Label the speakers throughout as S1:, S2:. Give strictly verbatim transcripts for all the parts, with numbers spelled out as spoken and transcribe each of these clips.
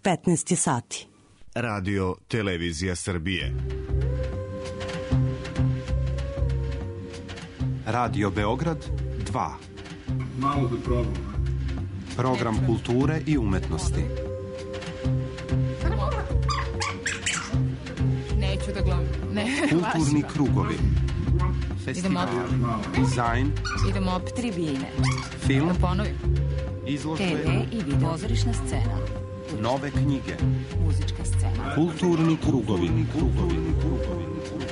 S1: petnaest je sati.
S2: Radio Televizija Srbije.
S3: Radio Beograd dva.
S4: Malo da probam.
S3: Program kulture i umetnosti.
S5: Neću da gledam. Ne,
S3: kulturni krugovi.
S5: Festival.
S3: Dizajn.
S5: Idemo opet. Tribine.
S3: Film.
S5: Da ponovim.
S3: Izložbe.
S5: te ve i video. Pozorišna scena.
S3: Nove knjige.
S5: Muzička scena.
S3: Kulturni krugovi. Kulturni krugovi.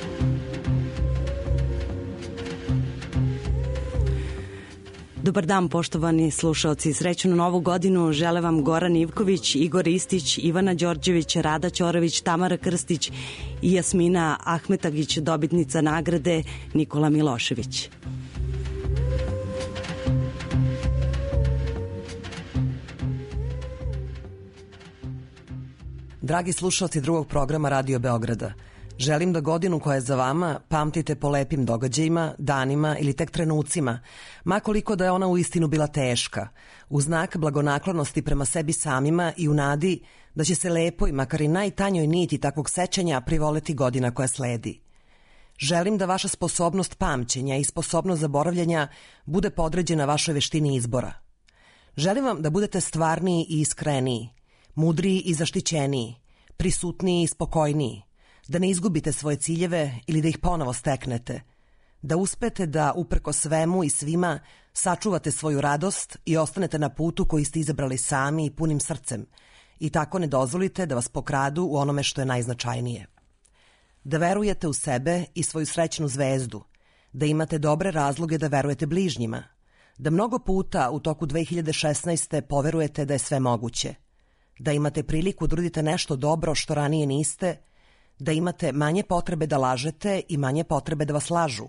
S1: Dobar dan, poštovani slušaoci. Srećnu novu godinu žele vam Goran Ivković, Igor Istić, Ivana Đorđević, Rada Ćorović, Tamara Krstić i Jasmina Ahmetagić, dobitnica nagrade Nikola Milošević.
S6: Dragi slušalci drugog programa Radio Beograda, želim da godinu koja je za vama pamtite po lepim događajima, danima ili tek trenucima, ma koliko da je ona uistinu bila teška, u znak blagonaklonosti prema sebi samima i u nadi da će se lepoj, makar i najtanjoj niti takvog sećanja privoleti godina koja sledi. Želim da vaša sposobnost pamćenja i sposobnost zaboravljanja bude podređena vašoj veštini izbora. Želim vam da budete stvarniji i iskreniji, mudriji i zaštićeniji, prisutniji i spokojniji, da ne izgubite svoje ciljeve ili da ih ponovo steknete, da uspete da uprko svemu i svima sačuvate svoju radost i ostanete na putu koji ste izabrali sami i punim srcem i tako ne dozvolite da vas pokradu u onome što je najznačajnije. Da verujete u sebe i svoju srećnu zvezdu, da imate dobre razloge da verujete bližnjima, da mnogo puta u toku dve hiljade šesnaeste. poverujete da je sve moguće, da imate priliku da uradite nešto dobro što ranije niste, da imate manje potrebe da lažete i manje potrebe da vas lažu.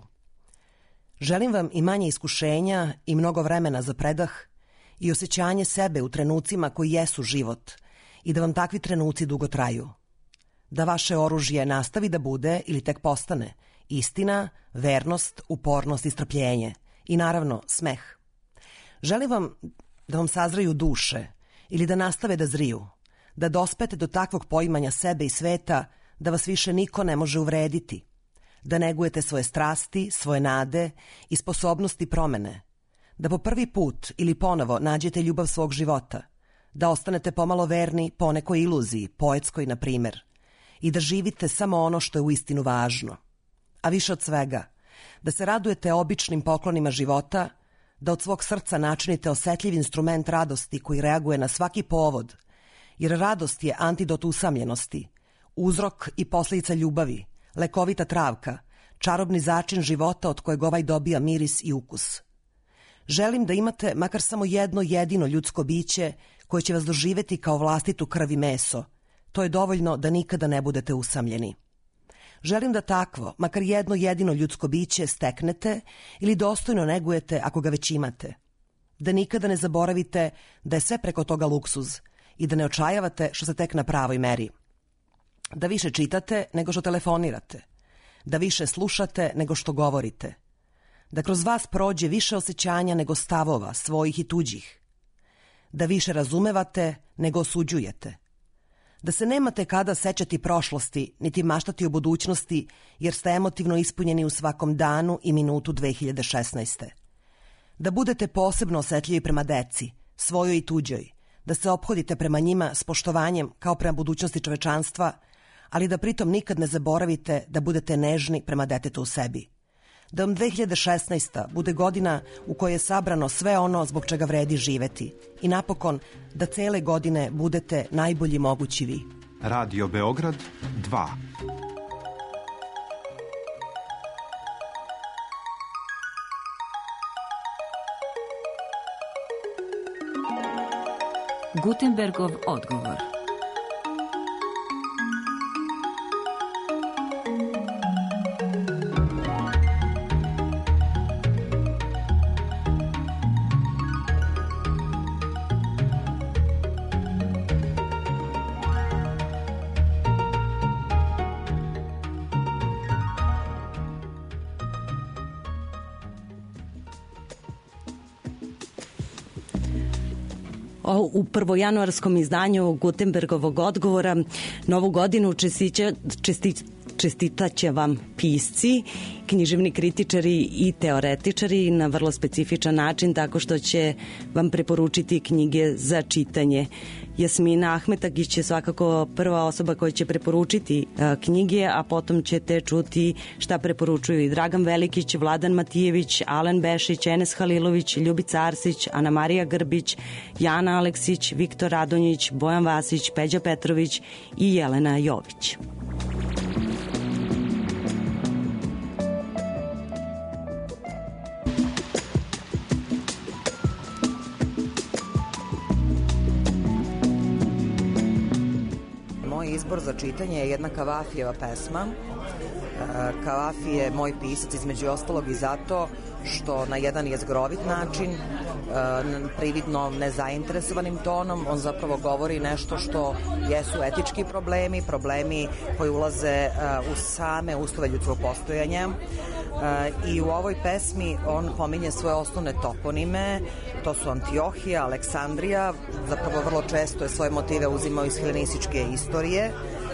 S6: Želim vam i manje iskušenja i mnogo vremena za predah i osjećanje sebe u trenucima koji jesu život i da vam takvi trenuci dugo traju. Da vaše oružje nastavi da bude ili tek postane istina, vernost, upornost i strpljenje i naravno smeh. Želim vam da vam sazraju duše ili da nastave da zriju, da dospete do takvog poimanja sebe i sveta da vas više niko ne može uvrediti, da negujete svoje strasti, svoje nade i sposobnosti promene, da po prvi put ili ponovo nađete ljubav svog života, da ostanete pomalo verni po nekoj iluziji, poetskoj na primer, i da živite samo ono što je uistinu važno. A više od svega, da se radujete običnim poklonima života, da od svog srca načinite osetljiv instrument radosti koji reaguje na svaki povod, jer radost je antidot usamljenosti, uzrok i posljedica ljubavi, lekovita travka, čarobni začin života od kojeg ovaj dobija miris i ukus. Želim da imate makar samo jedno jedino ljudsko biće koje će vas doživeti kao vlastitu krv i meso. To je dovoljno da nikada ne budete usamljeni. Želim da takvo, makar jedno jedino ljudsko biće steknete ili dostojno negujete ako ga već imate. Da nikada ne zaboravite da je sve preko toga luksuz i da ne očajavate što se tek na pravoj meri. Da više čitate nego što telefonirate, da više slušate nego što govorite, da kroz vas prođe više osjećanja nego stavova, svojih i tuđih, da više razumevate nego osuđujete, da se nemate kada sećati prošlosti, niti maštati o budućnosti, jer ste emotivno ispunjeni u svakom danu i minutu dve hiljade šesnaeste. Da budete posebno osetljivi prema deci, svojoj i tuđoj, da se ophodite prema njima s poštovanjem kao prema budućnosti čovečanstva, ali da pritom nikad ne zaboravite da budete nežni prema detetu u sebi. Da vam dve hiljade šesnaesta. bude godina u kojoj je sabrano sve ono zbog čega vredi živeti. I napokon, da cele godine budete najbolji mogući vi.
S3: Radio Beograd dva.
S7: Gutenbergov odgovor.
S1: U prvojanuarskom izdanju Gutenbergovog odgovora novu godinu čestića, česti, čestitaće vam pisci, književni kritičari i teoretičari na vrlo specifičan način, tako što će vam preporučiti knjige za čitanje. Jasmina Ahmetagić je svakako prva osoba koja će preporučiti a, knjige, a potom ćete čuti šta preporučuju i Dragan Velikić, Vladan Matijević, Alen Bešić, Enes Halilović, Ljubica Arsić, Ana Marija Grbić, Jana Aleksić, Viktor Radonjić, Bojan Vasić, Peđa Petrović i Jelena Jović.
S6: Izbor za čitanje je jedna Kavafijeva pesma. Kavafi je moj pisac između ostalog i zato što na jedan jezgrovit način, prividno nezainteresovanim tonom, on zapravo govori nešto što jesu etički problemi, problemi koji ulaze u same uslove ljudskog postojanja. I u ovoj pesmi on pominje svoje osnovne toponime, to su Antiohija, Aleksandrija, zapravo vrlo često je svoje motive uzimao iz helenističke istorije,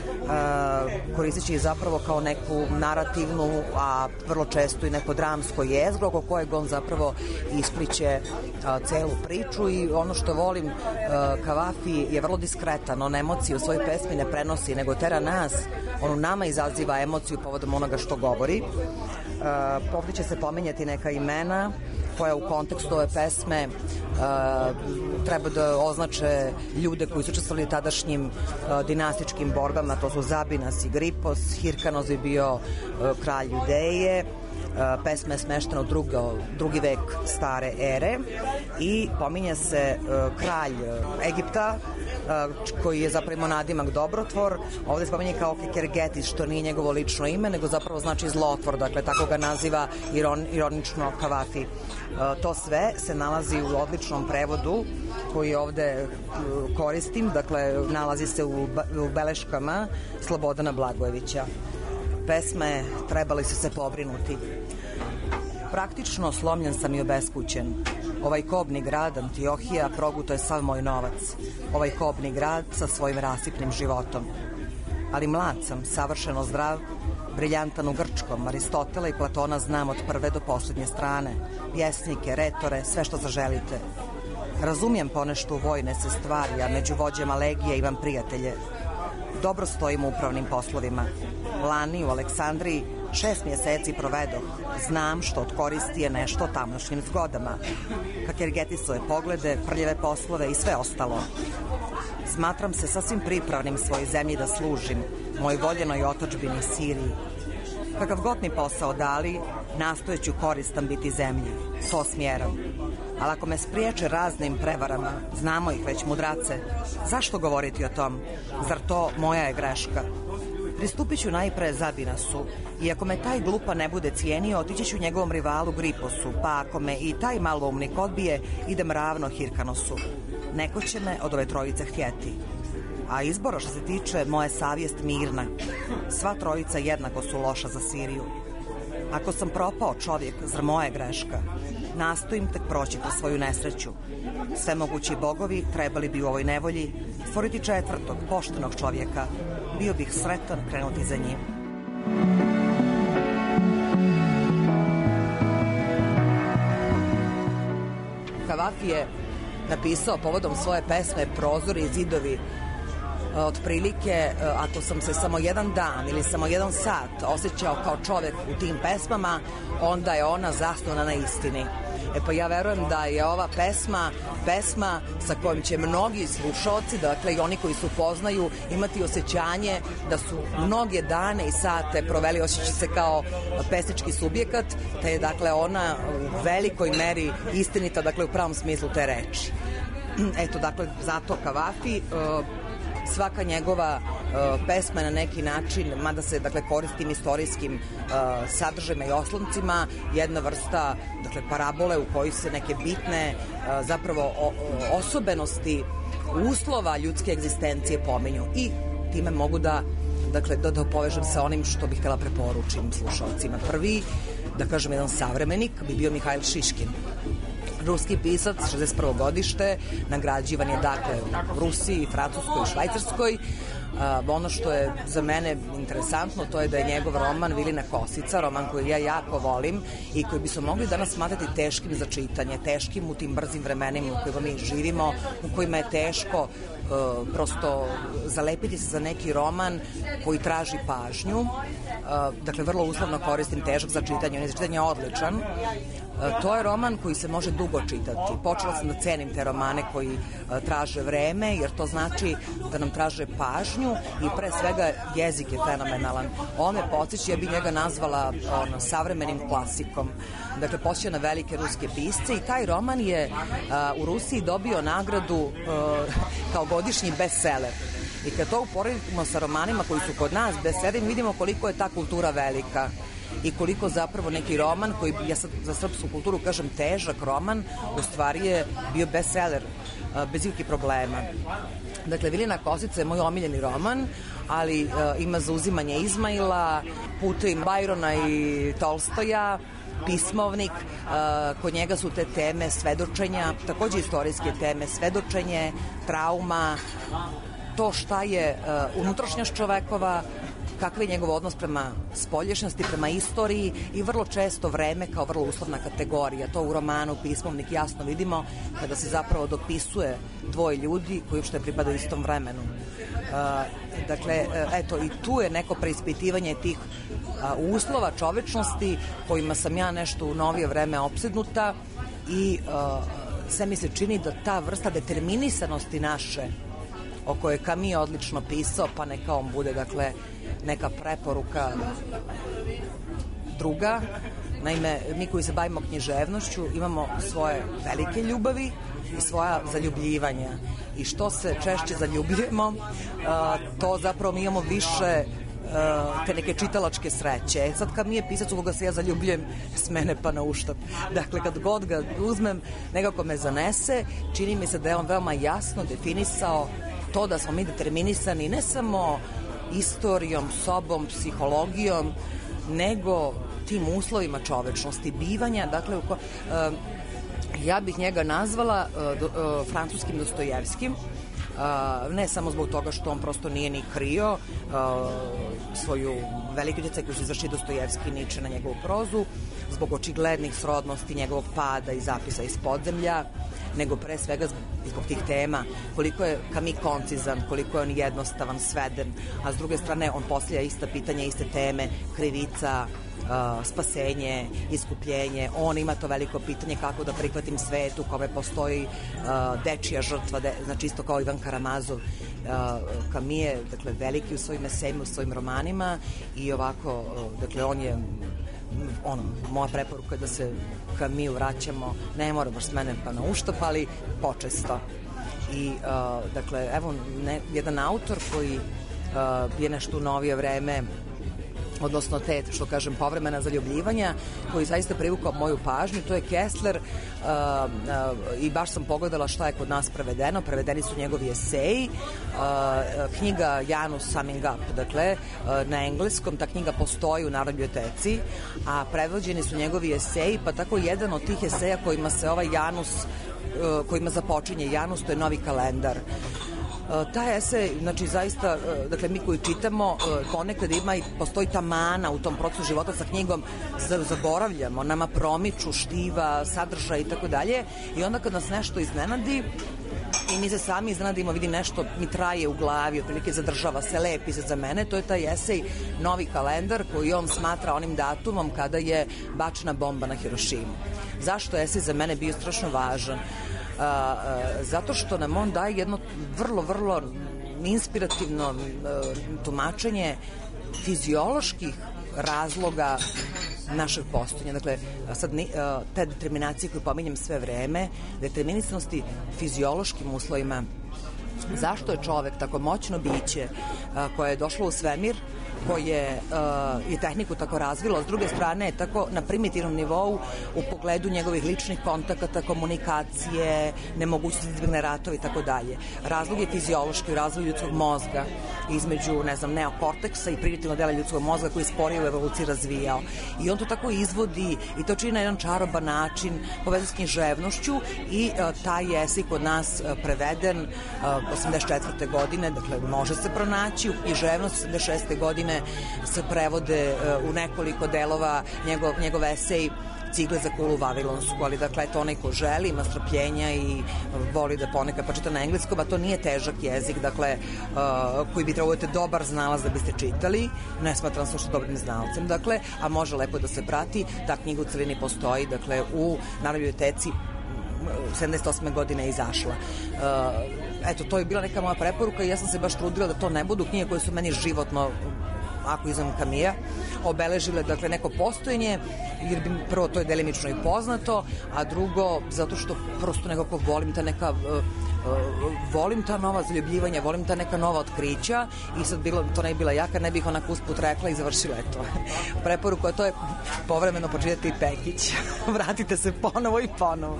S6: koristeći je zapravo kao neku narativnu, a vrlo često i neko dramsko jezgro oko kojeg on zapravo ispliće celu priču. I ono što volim, Kavafi je vrlo diskretan, on emociju u svojoj pesmi ne prenosi, nego tera nas, on u nama izaziva emociju povodom onoga što govori. Ovdje će se pominjati neka imena koja u kontekstu ove pesme uh, treba da označe ljude koji su učestvovali tadašnjim uh, dinastičkim borbama, to su Zabinas i Gripos, Hirkanos je bio uh, kralj Judeje. Uh, pesma je smeštena u drugo, drugi vek stare ere i pominje se uh, kralj uh, Egipta, uh, koji je zapravo imao nadimak Dobrotvor. Ovde se pominje kao Kekergetis, što nije njegovo lično ime, nego zapravo znači zlotvor, dakle tako ga naziva iron, ironično Kavafi. Uh, to sve se nalazi u odličnom prevodu koji ovde uh, koristim, dakle nalazi se u, u beleškama Slobodana Blagojevića. Pesme Trebali su se pobrinuti. Praktično slomljen sam i obeskućen. Ovaj kobni grad, Antiohija, proguto je sav moj novac. Ovaj kobni grad sa svojim rasipnim životom. Ali mlad sam, savršeno zdrav, briljantan u grčkom, Aristotela i Platona znam od prve do poslednje strane. Pjesnike, retore, sve što zaželite. Razumijem ponešto u vojne se stvari, a među vođama legije imam prijatelje. Dobro stojim u upravnim poslovima. Lani u Aleksandriji šest mjeseci provedoh. Znam što od koristi je nešto o tamošnjim zgodama. Kakergetisove poglede, prljave poslove i sve ostalo. Smatram se sasvim pripravnim svojoj zemlji da služim, moj voljenoj otadžbini Siriji. Kakav god mi posao dali, nastojeću koristan biti zemlji. To smjeram. Ali ako me spriječe raznim prevarama, znamo ih već mudrace, zašto govoriti o tom? Zar to moja je greška? Pristupit ću najpre Zabinasu i ako me taj glupa ne bude cijenio, otići ću njegovom rivalu Griposu, pa ako me i taj maloumnik odbije, idem ravno Hirkanosu. Neko će me od ove trojice htjeti. A izbora što se tiče, moja savjest mirna. Sva trojica jednako su loša za Siriju. Ako sam propao čovjek, zar moja je greška? Nastojim tek proći kroz svoju nesreću. Sve mogući bogovi trebali bi u ovoj nevolji stvoriti četvrtog, poštenog čovjeka. Bio bih sretan krenuti za njim. Kavafi je napisao povodom svoje pesme Prozori i zidovi otprilike, ako sam se samo jedan dan ili samo jedan sat osjećao kao čovjek u tim pesmama, onda je ona zasnovana na istini. E pa ja verujem da je ova pesma pesma sa kojom će mnogi slušalci, dakle i oni koji su poznaju, imati osjećanje da su mnoge dane i sate proveli osjećajući se kao pesnički subjekat, te je dakle ona u velikoj meri istinita, dakle u pravom smislu te reči. Eto, dakle, zato Kavafi, svaka njegova uh, pesma na neki način, mada se dakle koristim istorijskim uh, sadržajima i osloncima, jedna vrsta dakle parabole u kojoj se neke bitne uh, zapravo o, osobenosti uslova ljudske egzistencije pominju i time mogu da dakle da, da povežem sa onim što bih htjela preporučim slušalcima. Prvi, da kažem, jedan savremenik bi bio Mihajl Šiškin. ruski pisac, šezdeset prvo godište, nagrađivan je dakle u Rusiji, Francuskoj i Švajcarskoj. Uh, ono što je za mene interesantno, to je da je njegov roman Vilina Kosica, roman koji ja jako volim i koji bi se mogli danas smatrati teškim za čitanje, teškim u tim brzim vremenima u kojima mi živimo, u kojima je teško uh, prosto zalepiti se za neki roman koji traži pažnju. Uh, dakle, vrlo uslovno koristim težak za čitanje, on je za čitanje odličan. Uh, to je roman koji se može dugo čitati. Počela sam da cenim te romane koji uh, traže vreme, jer to znači da nam traže pažnju i pre svega jezik je fenomenalan. Ovo me podsjeća, ja bih njega nazvala ono, savremenim klasikom. Dakle, podsjeća na velike ruske pisce i taj roman je uh, u Rusiji dobio nagradu uh, kao godišnji bestseller. I kad to uporedimo sa romanima koji su kod nas bestseller, vidimo koliko je ta kultura velika i koliko zapravo neki roman koji, ja sad za srpsku kulturu kažem težak roman, u stvari je bio bestseller uh, bez ikakvih problema. Dakle, Vilina Kosica je moj omiljeni roman, ali uh, ima zauzimanje Izmaila, putem Bajrona i Tolstoja, pismovnik, uh, kod njega su te teme svedočenja, takođe istorijske teme, svedočenje, trauma, to šta je uh, unutrašnjost čovekova, kakav je njegov odnos prema spolješnjosti, prema istoriji i vrlo često vreme kao vrlo uslovna kategorija. To u romanu Pismovnik jasno vidimo kada se zapravo dopisuje dvoje ljudi koji uopšte pripadaju istom vremenu. Uh, dakle, eto, i tu je neko preispitivanje tih uh, uslova čovečnosti kojima sam ja nešto u novije vreme opsednuta i uh, sve mi se čini da ta vrsta determinisanosti naše o kojoj je Camus odlično pisao, pa neka on bude, dakle, neka preporuka druga. Naime, mi koji se bavimo književnošću imamo svoje velike ljubavi i svoja zaljubljivanja. I što se češće zaljubljujemo, to zapravo mi imamo više te neke čitalačke sreće. Sad kad mi je pisac u koga se ja zaljubljujem s mene pa na uštap. Dakle, kad god ga uzmem, nekako me zanese, čini mi se da je on veoma jasno definisao to da smo mi determinisani ne samo istorijom, sobom, psihologijom, nego tim uslovima čovečnosti, bivanja. Dakle, uh, ja bih njega nazvala uh, do, uh, francuskim Dostojevskim, uh, ne samo zbog toga što on prosto nije ni krio uh, svoju veliki utjecaj koji su izvršili Dostojevski i Niče na njegovu prozu, zbog očiglednih srodnosti njegovog pada i zapisa iz podzemlja, nego pre svega zbog tih tema, koliko je Camus koncizan, koliko je on jednostavan, sveden, a s druge strane on postavlja ista pitanja, iste teme, krivica, uh, spasenje, iskupljenje. On ima to veliko pitanje kako da prihvatim svet u kome postoji uh, dečija žrtva, de, znači isto kao Ivan Karamazov. Uh, Camus je, dakle, veliki u svojim esejima, u svojim romanima i ovako, uh, dakle, on je ono, moja preporuka je da se ka mi vraćamo, ne mora baš s mene pa na uštap, ali počesto. I, uh, dakle, evo, ne, jedan autor koji uh, je nešto u novije vreme, odnosno te, što kažem, povremena zaljubljivanja, koji zaista privukao moju pažnju, to je Kessler, uh, uh, i baš sam pogledala šta je kod nas prevedeno. Prevedeni su njegovi eseji, uh, knjiga Janus Summing Up, dakle, uh, na engleskom, ta knjiga postoji u Narodnoj biblioteci, a prevođeni su njegovi eseji, pa tako jedan od tih eseja kojima se ovaj Janus, uh, kojima započinje Janus, to je Novi kalendar. Uh, taj esej, znači zaista, uh, dakle mi koji čitamo, uh, ponekad ima i postoji ta mana u tom procesu života sa knjigom, zaboravljamo, nama promiču štiva, sadržaj i tako dalje, i onda kad nas nešto iznenadi i mi se sami iznenadimo, vidi nešto mi traje u glavi, otprilike zadržava se, lepi se za mene, to je taj esej Novi kalendar koji on smatra onim datumom kada je bačena bomba na Hirošimu. Zašto je esej za mene bio strašno važan? Uh, uh, zato što nam on daje jedno vrlo, vrlo inspirativno uh, tumačenje fizioloških razloga našeg postojanja. Dakle, sad uh, te determinacije koje pominjem sve vreme, determinisanosti fiziološkim uslovima. Zašto je čovek tako moćno biće uh, koje je došlo u svemir koje uh, je tehniku tako razvilo, s druge strane je tako na primitivnom nivou u pogledu njegovih ličnih kontakata, komunikacije, nemogućnosti izbjegne ratova i tako dalje. Razlog je fiziološki, razlog ljudskog mozga između, ne znam, neokorteksa i primitivnog dela ljudskog mozga koji sporije u evoluciji razvijao. I on to tako izvodi i to čini na jedan čaroban način, povezan s književnošću i uh, taj je esej kod nas uh, preveden uh, osamdeset četvrte godine, dakle može se pronaći u književnosti. osamdeset šeste godine se prevode uh, u nekoliko delova njegov, njegov esej Cigle za kulu vavilonsku, ali dakle eto onaj ko želi, ima strpljenja i voli da ponekad počita na engleskom, a to nije težak jezik, dakle uh, koji bi trebao da dobar znalac da biste čitali, ne smatram se što dobrim znalcem, dakle, a može lepo da se prati, ta knjiga u celini postoji, dakle u Narodnoj biblioteci sedamdeset osme godine je izašla. Uh, eto, to je bila neka moja preporuka i ja sam se baš trudila da to ne budu knjige koje su meni životno, ako izvam Kamija, obeležile dakle neko postojenje, jer bi prvo to je delimično i poznato, a drugo zato što prosto nekako volim ta neka uh, uh, volim ta nova zaljubljivanja, volim ta neka nova otkrića i sad bilo, to ne bi bila ja kad ne bih onako usput rekla i završila je to. Preporuka, a to je povremeno pročitati Pekić. Vratite se ponovo i ponovo.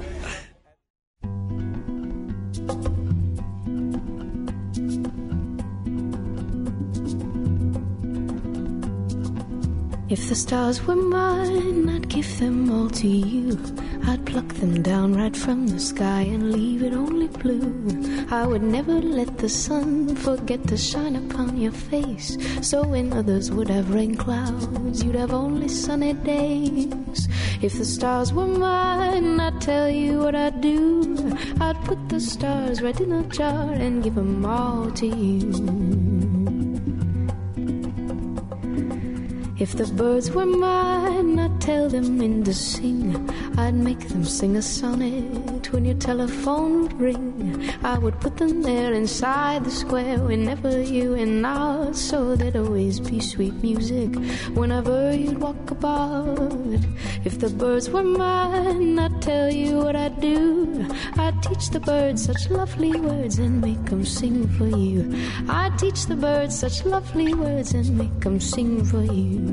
S8: If the stars were mine, I'd give them all to you. I'd pluck them down right from the sky and leave it only blue. I would never let the sun forget to shine upon your face. So when others would have rain clouds, you'd have only sunny days. If the stars were mine, I'd tell you what I'd do. I'd put the stars right in a jar and give them all to you. If the birds were mine, I'd tell them when to sing. I'd make them sing a sonnet when your telephone would ring. I would put them there inside the square whenever you went out, so there'd always be sweet music whenever you'd walk about. If the birds were mine, I'd tell you what I'd do. I'd teach the birds such lovely words and make them sing for you. I'd teach the birds such lovely words and make them sing for you.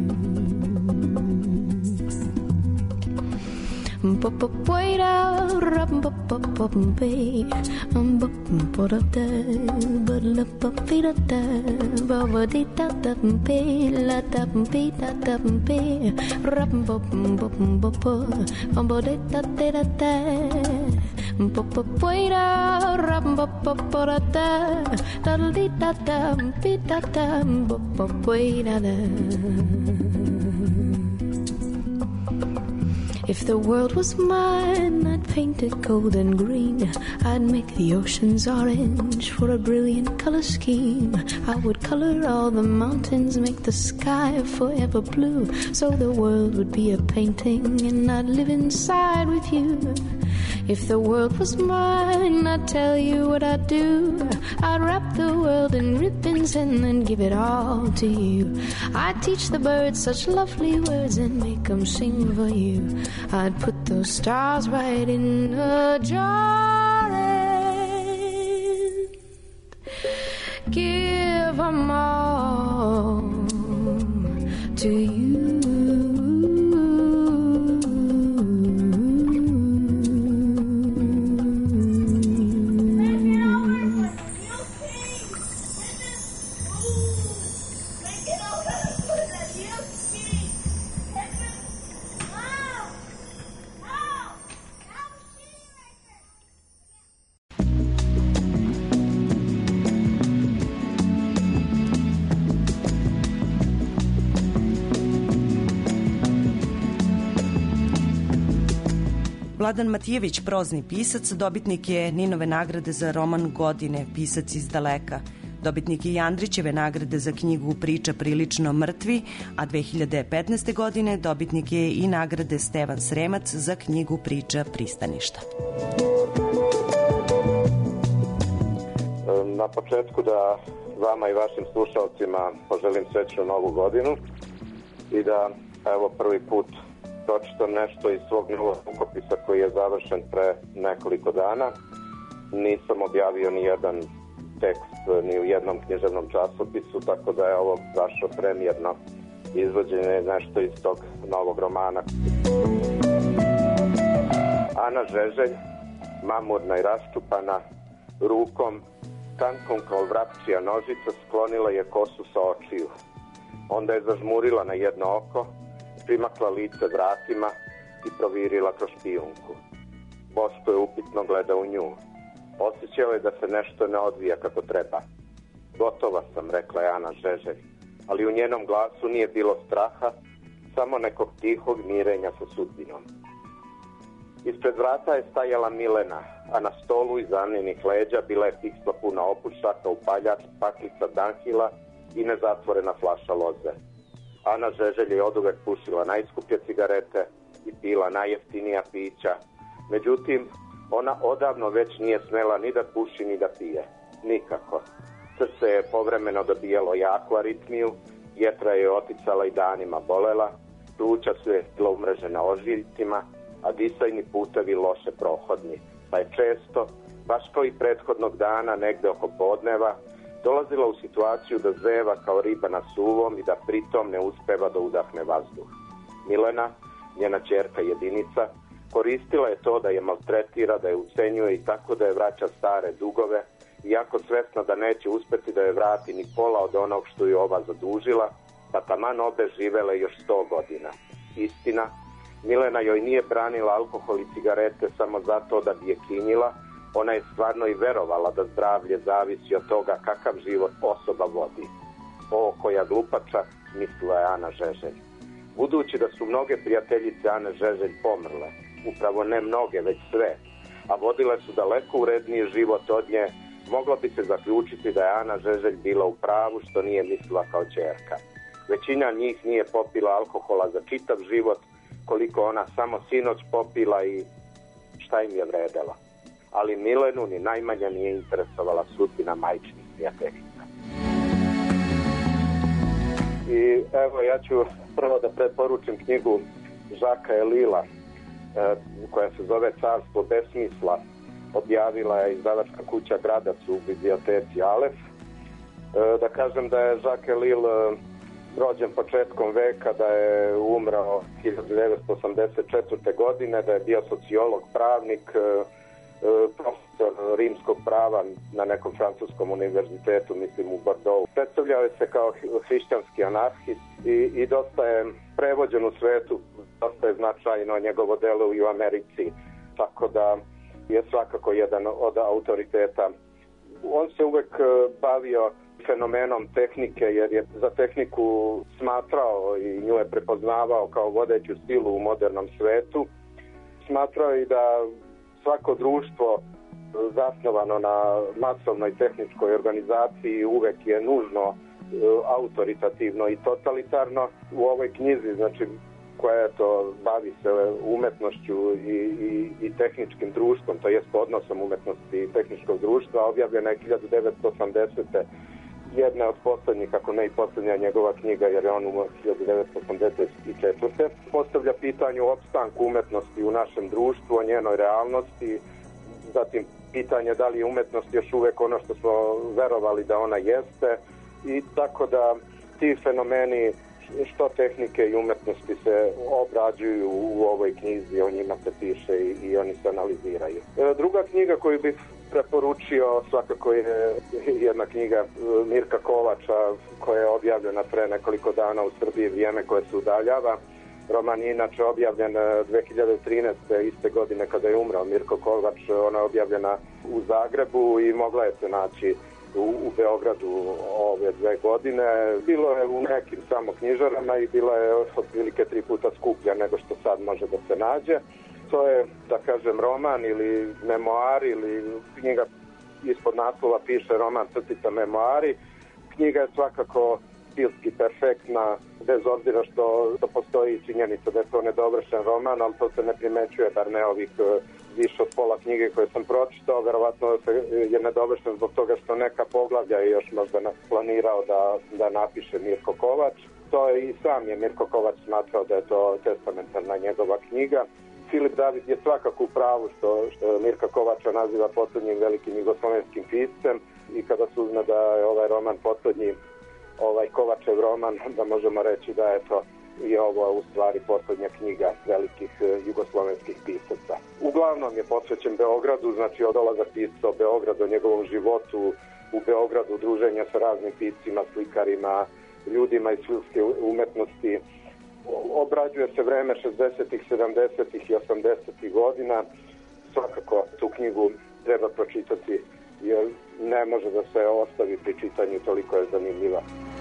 S8: If the world was mine, I'd paint it gold and green. I'd make the oceans orange for a brilliant color scheme. I would color all the mountains, make the sky forever blue, so the world would be a painting and I'd live inside with you. If the world was mine, I'd tell you what I'd do. I'd wrap the world in ribbons and then give it all to you. I'd teach the birds such lovely words and make them sing for you. I'd put those stars right in a jar and give them all to you.
S1: Vladan Matijević, prozni pisac, dobitnik je Ninove nagrade za roman Godine, pisac iz daleka. Dobitnik je i Andrićeve nagrade za knjigu Priča prilično mrtvi, a dve hiljade petnaeste. godine dobitnik je i nagrade Stevan Sremac za knjigu Priča pristaništa.
S9: Na početku da vama i vašim slušalcima poželim srećnu novu godinu i da evo prvi put pročitam nešto iz svog novog rukopisa koji je završen pre nekoliko dana. Nisam objavio ni jedan tekst ni u jednom književnom časopisu, tako da je ovo zašlo premijerno izvođenje nešto iz tog novog romana. Ana Žeželj, mamurna i raščupana, rukom, tankom kao vrapčija nožica, sklonila je kosu sa očiju. Onda je zažmurila na jedno oko, primakla lice vratima i provirila kroz špijunku. Boško je upitno gleda u nju. Osjećao je da se nešto ne odvija kako treba. Gotova sam, rekla je Ana Žeželj, ali u njenom glasu nije bilo straha, samo nekog tihog mirenja sa sudbinom. Ispred vrata je stajala Milena, a na stolu iza njenih leđa bila je fiksla puna opušaka, upaljač, paklica danhila i nezatvorena flaša loze. Ana Žeželj je oduvek pušila najskuplje cigarete i pila najjeftinija pića. Međutim, ona odavno već nije smela ni da puši ni da pije. Nikako. Srce je povremeno dobijalo jaku aritmiju, jetra je oticala i danima bolela, pluća su je bila umrežena ožiljcima, a disajni putevi loše prohodni. Pa je često, baš kao i prethodnog dana, negde oko podneva, dolazila u situaciju da zeva kao riba na suvom i da pritom ne uspeva da udahne vazduh. Milena, njena ćerka jedinica, koristila je to da je maltretira, da je ucenjuje i tako da je vraća stare dugove, iako svesna da neće uspeti da je vrati ni pola od onog što je ova zadužila, pa taman obe živele još sto godina. Istina, Milena joj nije branila alkohol i cigarete samo zato da bi je kinjila, ona je stvarno i verovala da zdravlje zavisi od toga kakav život osoba vodi. O, koja glupača, mislila je Ana Žeželj. Budući da su mnoge prijateljice Ane Žeželj pomrle, upravo ne mnoge, već sve, a vodile su daleko uredniji život od nje, moglo bi se zaključiti da je Ana Žeželj bila u pravu što nije mislila kao ćerka. Većina njih nije popila alkohola za čitav život, koliko ona samo sinoć popila i šta im je vredela. Ali Milenu ni najmanje nije interesovala sudbina majčinih prijateljica. I evo, ja ću prvo da preporučim knjigu Žaka Elila, koja se zove Carstvo besmisla. Objavila je izdavačka kuća Gradac u biblioteci Alef. Da kažem da je Jacques Ellul rođen početkom veka, da je umrao hiljadu devetsto osamdeset četvrte. godine, da je bio sociolog, pravnik, profesor rimskog prava na nekom francuskom univerzitetu, mislim u Bordeauxu. Predstavljao je se kao hrišćanski anarhist i, i dosta je prevođen u svetu, dosta je značajno njegovo delo i u Americi, tako da je svakako jedan od autoriteta. On se uvek bavio fenomenom tehnike, jer je za tehniku smatrao i nju je prepoznavao kao vodeću silu u modernom svetu. Smatrao i da svako društvo zasnovano na masovnoj tehničkoj organizaciji uvek je nužno autoritativno i totalitarno. U ovoj knjizi, znači, koja je to bavi se umetnošću i, i, i tehničkim društvom, to jest odnosom umetnosti i tehničkog društva, objavljena je hiljadu devetsto osamdesete. Jedna od poslednjih, ako ne i poslednja njegova knjiga, jer je on umro hiljadu devetsto osamdeset četvrte. Postavlja pitanje o opstanku umetnosti u našem društvu, o njenoj realnosti, zatim pitanje da li je umetnost još uvek ono što smo verovali da ona jeste, i tako da ti fenomeni što tehnike i umetnosti se obrađuju u ovoj knjizi, o njima se piše i, i oni se analiziraju. Druga knjiga koju bih preporučio svakako je jedna knjiga Mirka Kovača, koja je objavljena pre nekoliko dana u Srbiji, Vrijeme koje se udaljava. Roman je inače objavljen dve hiljade trinaeste. iste godine kada je umrao Mirko Kovač. Ona je objavljena u Zagrebu i mogla je se naći u, u Beogradu ove dve godine. Bilo je u nekim samo knjižarama i bila je otprilike tri puta skuplja nego što sad može da se nađe. To je, da kažem, roman ili memoari ili knjiga ispod naslova piše roman crtica memoari. Knjiga je svakako stilski perfektna, bez obzira što, što postoji činjenica da je to nedovršen roman, ali to se ne primećuje, bar ne ovih više od pola knjige koje sam pročitao. Verovatno je nedovršen zbog toga što neka poglavlja je još možda planirao da, da napiše Mirko Kovač. To je i sam je Mirko Kovač smatrao da je to testamentarna njegova knjiga. Filip David je svakako u pravu što, što Mirka Kovača naziva poslednjim velikim jugoslovenskim piscem. i kada se uzme da je ovaj roman poslednji ovaj Kovačev roman, da možemo reći da je to i ovo u stvari poslednja knjiga velikih jugoslovenskih pisaca. Uglavnom je posvećen Beogradu, znači od dolazak pisca o Beogradu, o njegovom životu u Beogradu, druženja sa raznim piscima, slikarima, ljudima iz filmske umetnosti. Obrađuje se vreme šezdesetih, sedamdesetih i osamdesetih godina. Svakako tu knjigu treba pročitati jer ne može da se ostavi pri čitanju, toliko je zanimljiva.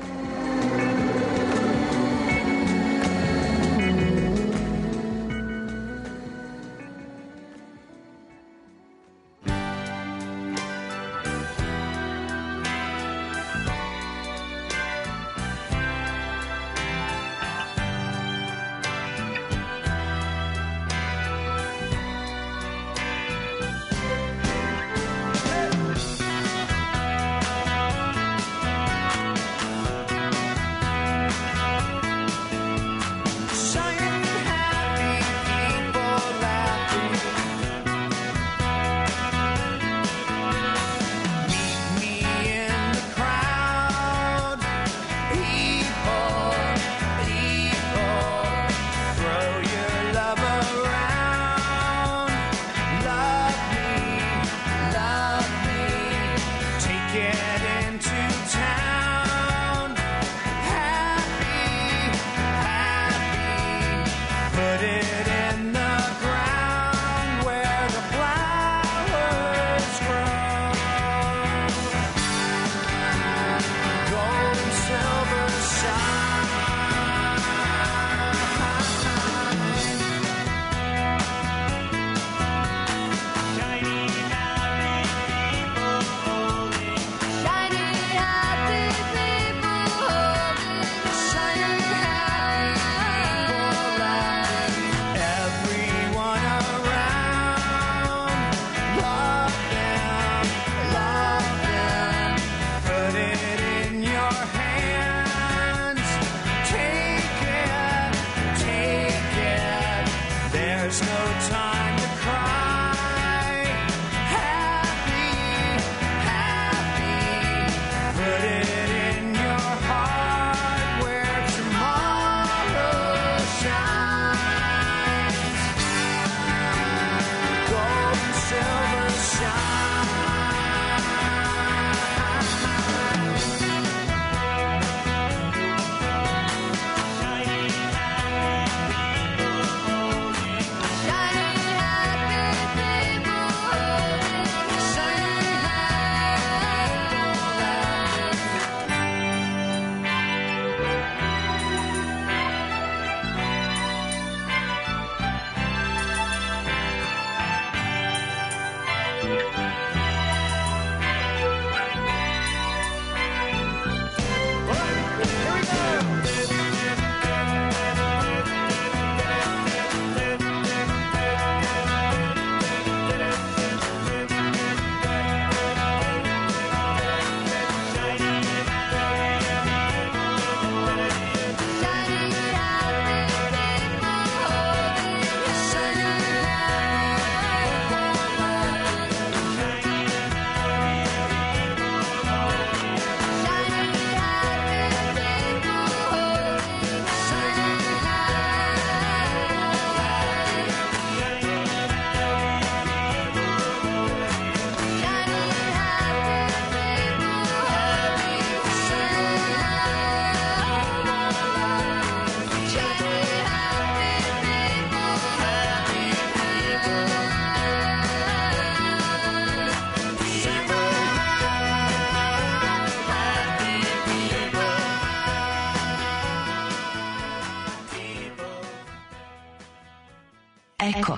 S7: Eko.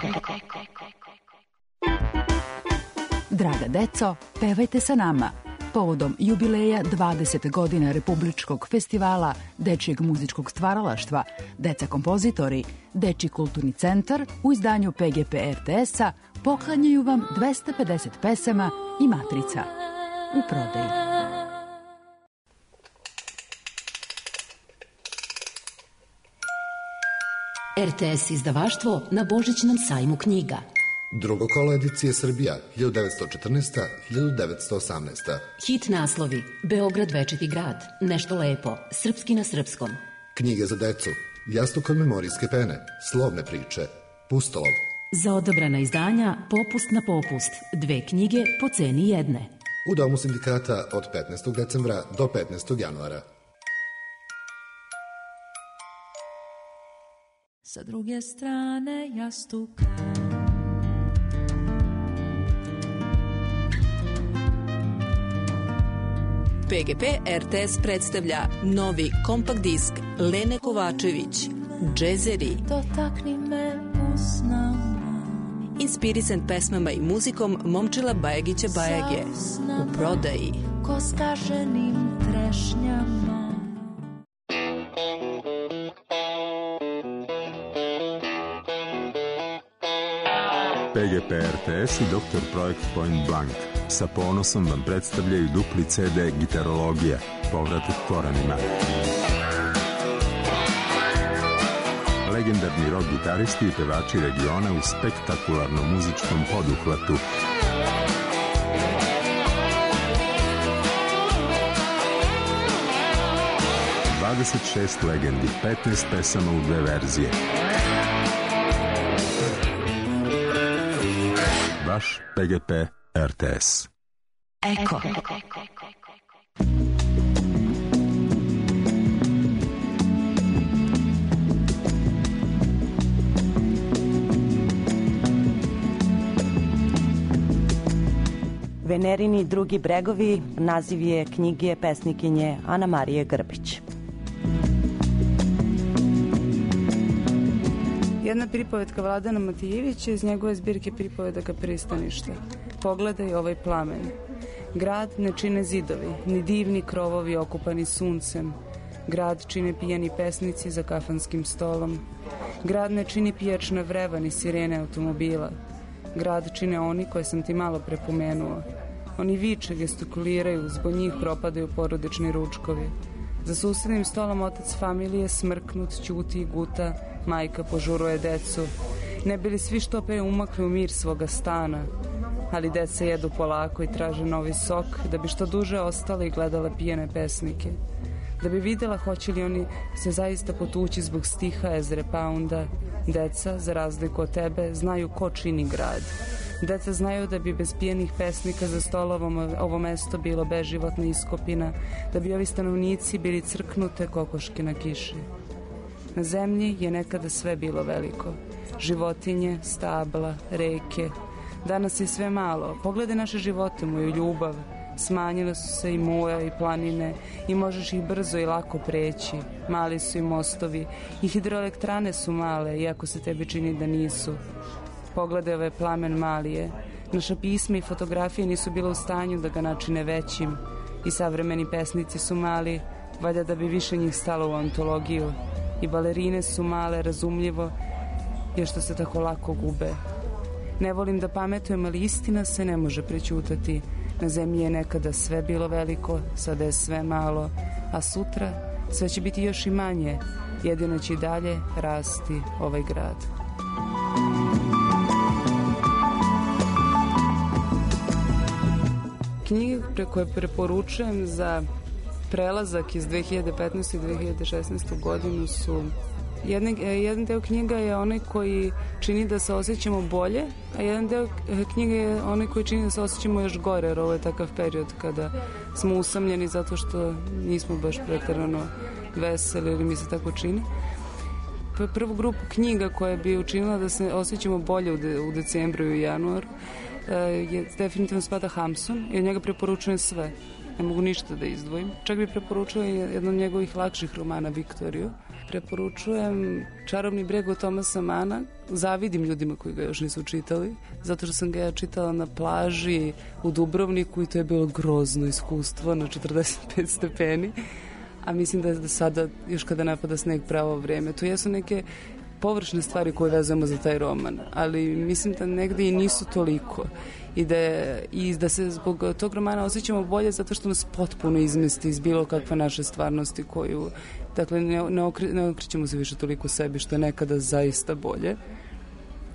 S7: Draga deco, pevajte sa nama. Povodom jubileja dvadeset godina Republičkog festivala dečijeg muzičkog stvaralaštva Deca kompozitori, Dečiji kulturni centar u izdanju P G P R T S-a poklanjaju vam dvesta pedeset pesama i matrica u prodaji.
S10: R T S izdavaštvo na Božićnom sajmu knjiga. Drugo kolo edicije Srbija hiljadu devetsto četrnaesta do hiljadu devetsto osamnaesta.
S11: Hit naslovi: Beograd večiti grad, Nešto lepo, Srpski na srpskom.
S10: Knjige za decu, Jastuk od memorijske pene, Slovne priče, Pustolov.
S11: Za odabrana izdanja Popust na popust, dve knjige po ceni jedne.
S10: U Domu sindikata od petnaestog decembra do petnaestog januara.
S12: Sa druge strane jastuka P G P R T S predstavlja novi kompakt disk Lene Kovačević, Džezeri. Dotakni me usnama. Inspirisan pesmama i muzikom Momčila Bajagića Bajage. U prodaji. Ko skaženim trešnjama.
S13: P G P R T S i doktor Projekt Point Blank sa ponosom vam predstavljaju dupli C D Gitarologija, povratak korenima. Legendarni rock gitaristi i pevači regiona u spektakularnom muzičkom poduhvatu. dvadeset šest legendi, petnaest pesama u dve verzije. Vaš P G P R T S.
S11: Eko.
S1: Venerini drugi bregovi, naziv je knjige pesnikinje Ana Marije Grbić.
S14: Jedna pripovetka Vladana Matijevića iz njegove zbirke pripovedaka Pristanište. Pogledaj ovaj plamen. Grad ne čine zidovi, ni divni krovovi okupani suncem. Grad čine pijani pesnici za kafanskim stolom. Grad ne čini pijačna vreva ni sirene automobila. Grad čine oni koje sam ti malo prepomenuo. Oni viče, gestikuliraju, zbog njih propadaju porodični ručkovi. Za susednim stolom otac familije smrknut, ćuti i guta, majka požuruje decu. Ne bili svi što pre umakli u mir svoga stana, ali deca jedu polako i traže novi sok, da bi što duže ostala i gledala pijene pesnike. Da bi videla hoće li oni se zaista potući zbog stiha Ezre Pounda. Deca, za razliku od tebe, znaju ko čini grad. Deca znaju da bi bez pijenih pesnika za stolovom ovo mesto bilo beživotna iskopina, da bi ovi stanovnici bili crknute kokoške na kiši. Na zemlji je nekada sve bilo veliko. Životinje, stabla, reke. Danas je sve malo. Pogledaj naše živote, moju ljubav. Smanjile su se i moja i planine i možeš ih brzo i lako preći. Mali su i mostovi i hidroelektrane su male, iako se tebi čini da nisu. Pogledaj ovaj plamen Malije. Naša pisma i fotografije nisu bila u stanju da ga načine većim. I savremeni pesnici su mali, valjda da bi više njih stalo u antologiju. I balerine su male, razumljivo, jer što se tako lako gube. Ne volim da pametujem, ali istina se ne može prećutati. Na zemlji je nekada sve bilo veliko, sada je sve malo, a sutra sve će biti još i manje, jedino će i dalje rasti ovaj grad. Knjige koje preporučujem za prelazak iz dve hiljade petnaeste i dve hiljade šesnaeste godinu su Jedan, jedan deo knjiga je onaj koji čini da se osjećamo bolje, a jedan deo knjiga je onaj koji čini da se osjećamo još gore, jer ovo je takav period kada smo usamljeni zato što nismo baš preterano veseli ili mi se tako čini. Prvu grupu knjiga koja bi učinila da se osjećamo bolje u, de, u decembru i januaru je definitivno spada Hamsun i od njega preporučujem sve. Ne mogu ništa da izdvojim. Čak bi preporučila jedno od njegovih lakših romana, Viktoriju. Preporučujem Čarobni breg od Tomasa Mana. Zavidim ljudima koji ga još nisu čitali, zato što sam ga ja čitala na plaži u Dubrovniku i to je bilo grozno iskustvo na četrdeset pet stepeni. A mislim da je sada, još kada napada sneg, pravo vreme. To jesu neke površne stvari koje vezujemo za taj roman, ali mislim da negde i nisu toliko. I da, i da se zbog tog romana osjećamo bolje zato što nas potpuno izmesti iz bilo kakve naše stvarnosti koju, dakle, ne, ne, okre, ne okrećemo se više toliko sebi, što je nekada zaista bolje.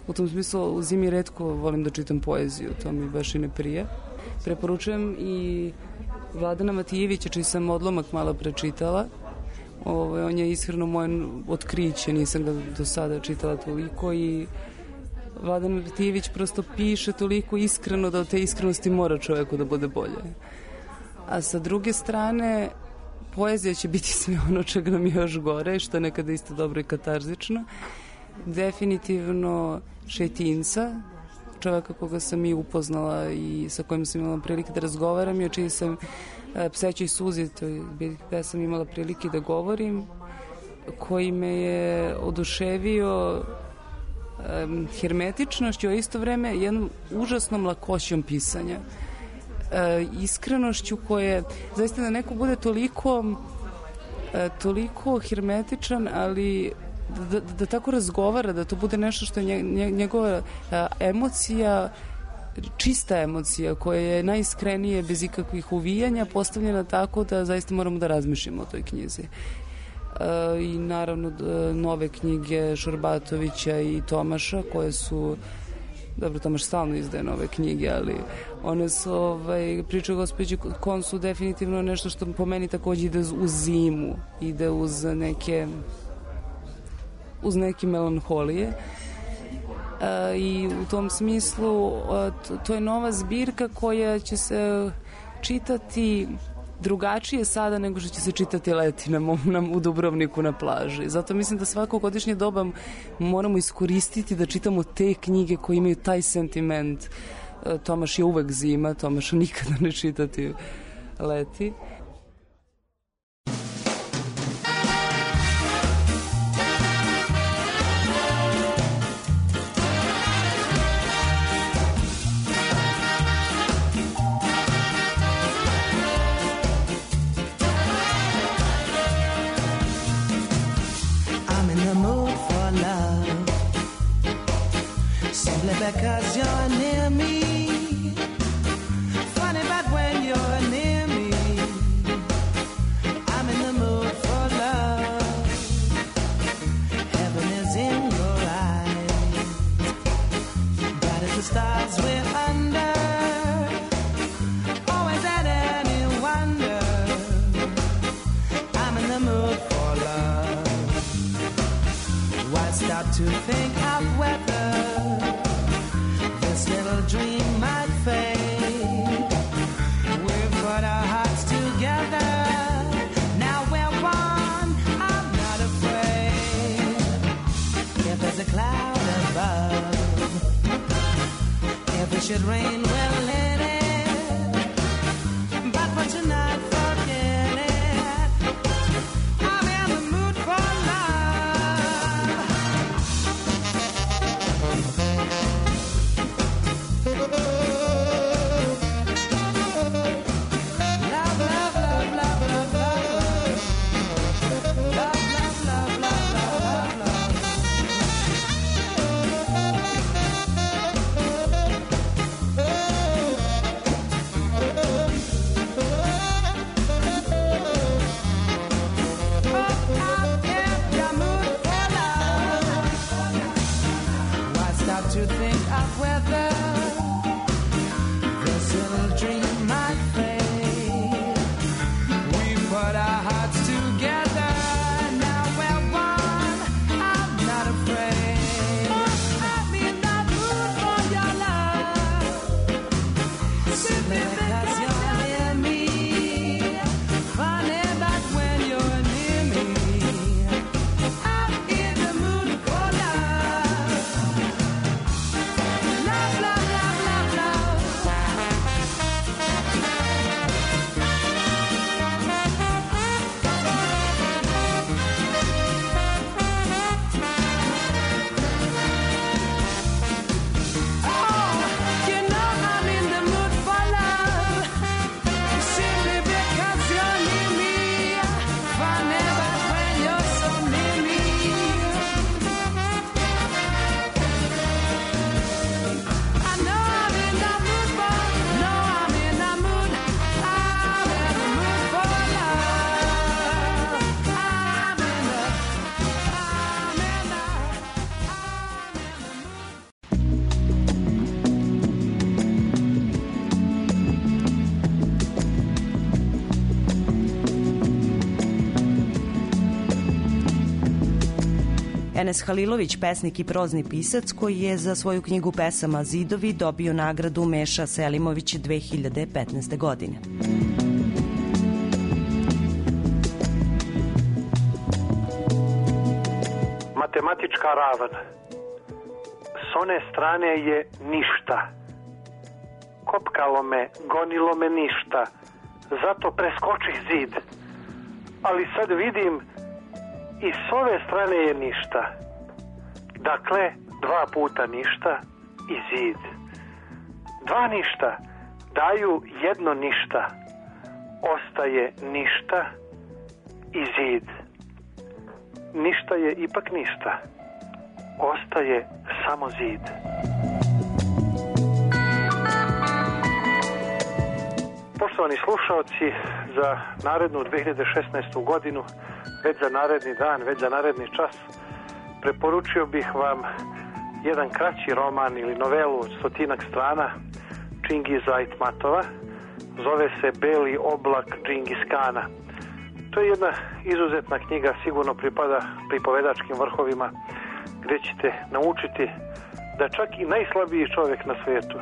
S14: U tom smislu u zimi retko volim da čitam poeziju, to mi baš i ne prije. Preporučujem i Vladana Matijevića, čiji sam odlomak malo prečitala. Ovo, on je iskreno moje otkriće, nisam ga do sada čitala toliko i Vladan Matijević prosto piše toliko iskreno da od te iskrenosti mora čoveku da bude bolje. A sa druge strane, poezija će biti sve ono čega nam je još gore, što je nekada isto dobro i katarzično. Definitivno Šetinca, čoveka koga sam i upoznala i sa kojim sam imala prilike da razgovaram i o čiji sam Psećoj suzi, to je gde sam imala prilike da govorim, koji me je oduševio um, hermetičnošću, a isto vreme jednom užasnom lakoćom pisanja. E, iskrenošću koje zaista da neko bude toliko e, toliko hermetičan, ali da, da, da tako razgovara, da to bude nešto što je njegova a, emocija, čista emocija koja je najiskrenije, bez ikakvih uvijanja, postavljena tako da zaista moramo da razmišljamo o toj knjizi. E, I naravno nove knjige Šorbatovića i Tomaša koje su, dobro, Tomaš stalno izdaje nove knjige, ali one su, ovaj, priče o gospođi Kon su definitivno nešto što po meni takođe ide uz zimu, ide uz neke uz neke melanholije. E, i u tom smislu to, to je nova zbirka koja će se čitati drugačije sada nego što će se čitati leti na, na, u Dubrovniku na plaži. Zato mislim da svako godišnje doba moramo iskoristiti da čitamo te knjige koje imaju taj sentiment. E, Tomaš je uvek zima, Tomaša nikada ne čitati leti.
S15: Because you're near me, funny but when you're near me, I'm in the mood for love. Heaven is in your eyes, bright as the stars we're under, always at any wonder. I'm in the mood for love. Why stop to think of weather? This little dream might fade. We've put our hearts together. Now we're one. I'm not afraid. If there's a cloud above, if it should rain, we'll let it. But for tonight, forget it. I'm in the mood for love. To think of whether this little dream might fade. We put our hearts together. Now we're one. I'm not afraid. I'm in the mood for your love. Simply because you're near me. Funny but when you're near me, I'm in the mood for love. Love, love, love, love, love.
S1: Enes Halilović, pesnik i prozni pisac, koji je za svoju knjigu pesama Zidovi dobio nagradu Meša Selimović dve hiljade petnaeste. godine.
S16: Matematička ravan. S one strane je ništa. Kopkalo me, gonilo me ništa. Zato preskočih zid. Ali sad vidim i s ove strane je ništa. Dakle, dva puta ništa i zid. Dva ništa daju jedno ništa. Ostaje ništa i zid. Ništa je ipak ništa. Ostaje samo zid. Poštovani slušaoci, za narednu dve hiljade šesnaestu. godinu, već za naredni dan, već za naredni čas, preporučio bih vam jedan kraći roman ili novelu od stotinak strana Čingiza Ajtmatova. Zove se Beli oblak Džingis Kana. To je jedna izuzetna knjiga, sigurno pripada pripovedačkim vrhovima, gdje ćete naučiti da čak i najslabiji čovjek na svijetu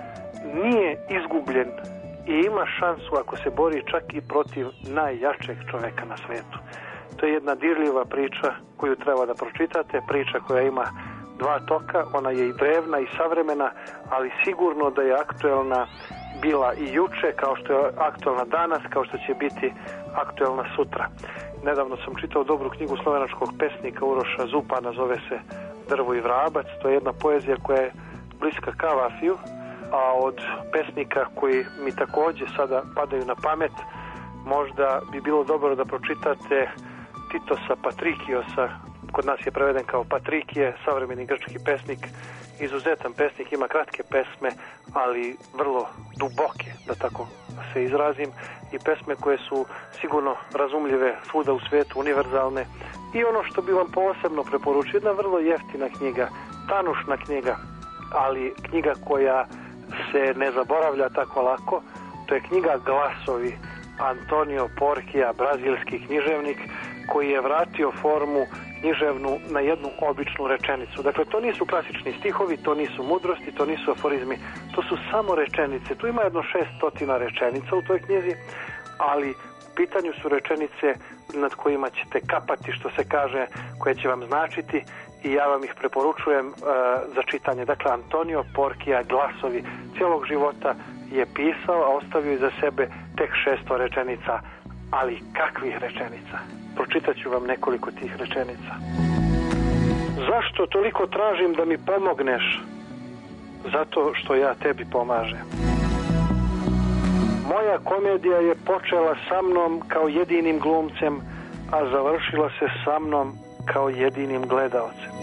S16: nije izgubljen i ima šansu ako se bori čak i protiv najjačeg čovjeka na svijetu. To je jedna dirljiva priča koju treba da pročitate, priča koja ima dva toka, ona je i drevna i savremena, ali sigurno da je aktuelna bila i juče, kao što je aktuelna danas, kao što će biti aktuelna sutra. Nedavno sam čitao dobru knjigu slovenačkog pesnika Uroša Zupana, zove se Drvo i vrabac. To je jedna poezija koja je bliska Kavafiju, a od pesnika koji mi također sada padaju na pamet, možda bi bilo dobro da pročitate Titosa Patrikiosa, kod nas je preveden kao Patrikije, savremeni grčki pesnik, izuzetan pesnik, ima kratke pesme, ali vrlo duboke, da tako se izrazim, i pesme koje su sigurno razumljive svuda u svijetu, univerzalne. I ono što bi vam posebno preporučio, jedna vrlo jeftina knjiga, tanušna knjiga, ali knjiga koja se ne zaboravlja tako lako, to je knjiga Glasovi, Antonio Porquija, brazilski književnik, koji je vratio formu književnu na jednu običnu rečenicu. Dakle, to nisu klasični stihovi, to nisu mudrosti, to nisu aforizmi, to su samo rečenice. Tu ima jedno šestotina rečenica u toj knjizi, ali u pitanju su rečenice nad kojima ćete kapati, što se kaže, koje će vam značiti, i ja vam ih preporučujem uh, za čitanje. Dakle, Antonio Porquija, Glasovi, cijelog života je pisao, a ostavio iza sebe tek šesto rečenica. Ali kakvih rečenica? Pročitat ću vam nekoliko tih rečenica. Zašto toliko tražim da mi pomogneš? Zato što ja tebi pomažem. Moja komedija je počela sa mnom kao jedinim glumcem, a završila se sa mnom kao jedinim gledaocem.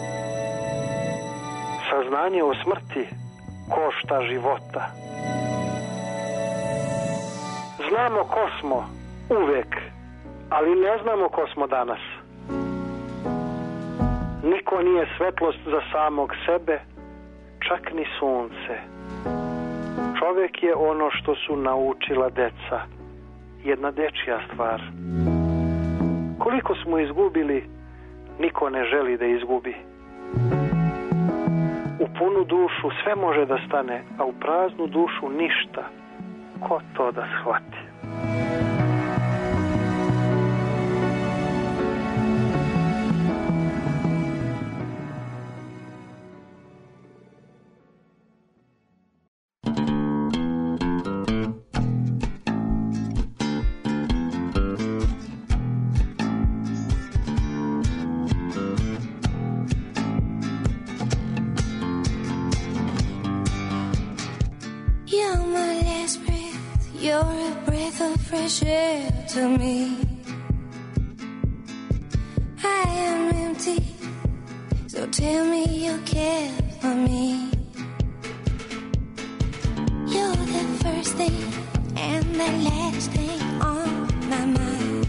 S16: Saznanje o smrti košta života. Znamo ko smo uvek, ali ne znamo ko smo danas. Niko nije svetlost za samog sebe, čak ni sunce. Čovjek je ono što su naučila deca, jedna dečija stvar. Koliko smo izgubili, niko ne želi da izgubi. U punu dušu sve može da stane, a u praznu dušu ništa. Ko to da shvati?
S8: You're a breath of fresh air to me. I am empty, so tell me you care for me. You're the first thing and the last thing on my mind.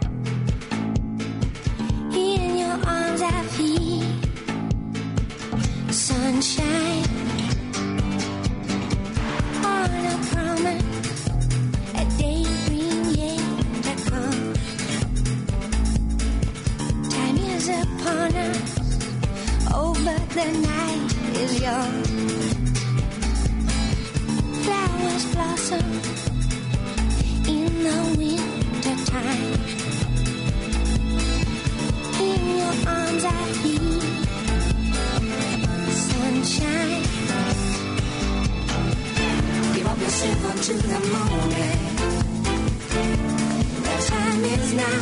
S8: In your arms I feel sunshine on a promise. Upon us, the night is young. Flowers blossom in the winter time. In your arms I feel sunshine. Give up yourself unto the moment. The time is now.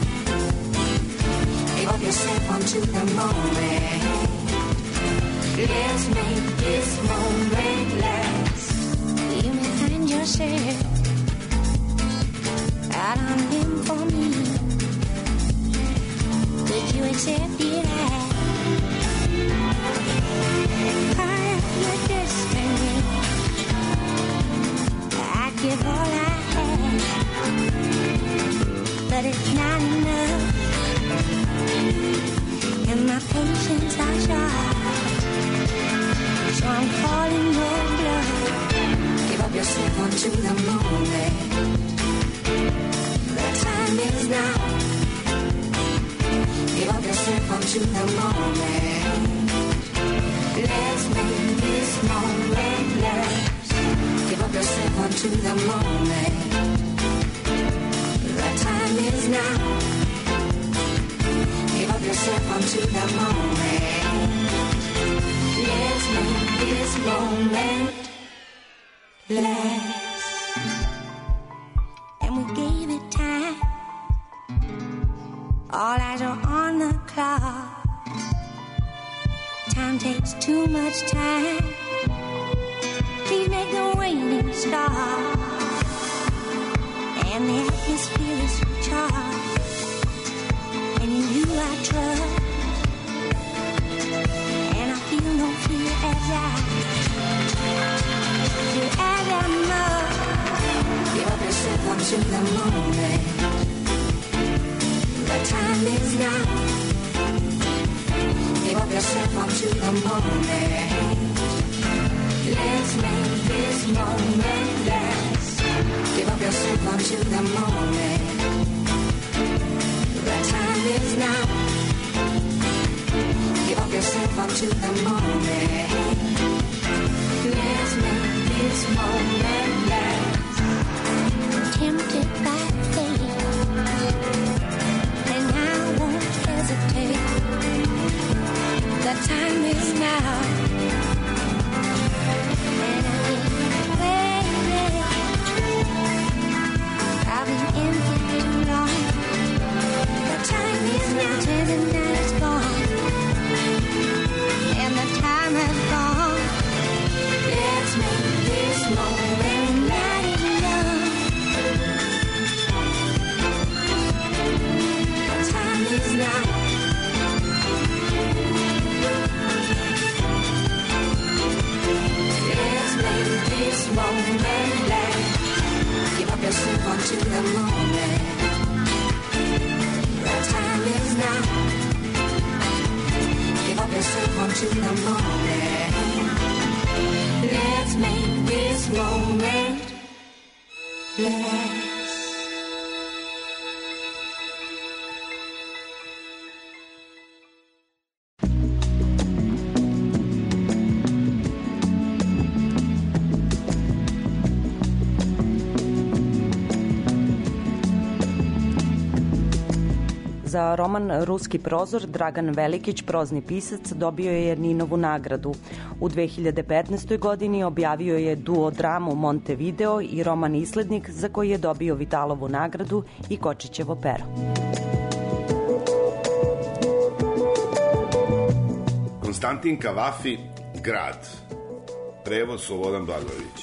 S8: Give up yourself unto the moment. Let's make this moment last. You may find yourself out on him for me. Would you accept it as part of your destiny? I'd give all I have, but it's not enough. And my patience are short, so I'm calling your bluff. Give up yourself unto the moment. The time is now. Give up yourself unto the moment. Let's make this moment last. Give up yourself unto the moment. The time is now. Give up yourself unto the moment. Let's make this moment last. And we gave it time. All eyes are on the clock. Time takes too much time. Please make the waiting stop. And the atmosphere is charged. And in you I trust. And I feel no fear as I feel as I must. Give up yourself unto the moment. The time is now. Give up yourself unto the moment. Let's make this moment last. Give up yourself unto the moment. The time is now. Give up yourself unto the moment. Let's make this moment last. Tempted by fate, and I won't hesitate. The time is now. And I've been waiting. I've been empty too long. The time is now till the night is gone. And the time has gone. Let's make this moment light enough. The time is now. Let's make this moment last. Give up yourself unto the moment. The time is now. Give up yourself unto the moment. Let's make this moment last.
S1: Za roman Ruski prozor Dragan Velikić, prozni pisac, dobio je Ninovu nagradu. U dve hiljade petnaestoj. godini objavio je duo dramu Montevideo i roman Islednik, za koji je dobio Vitalovu nagradu i Kočićevo pero.
S17: Konstantin Kavafi, Grad. Prevod Slobodan Blagojević.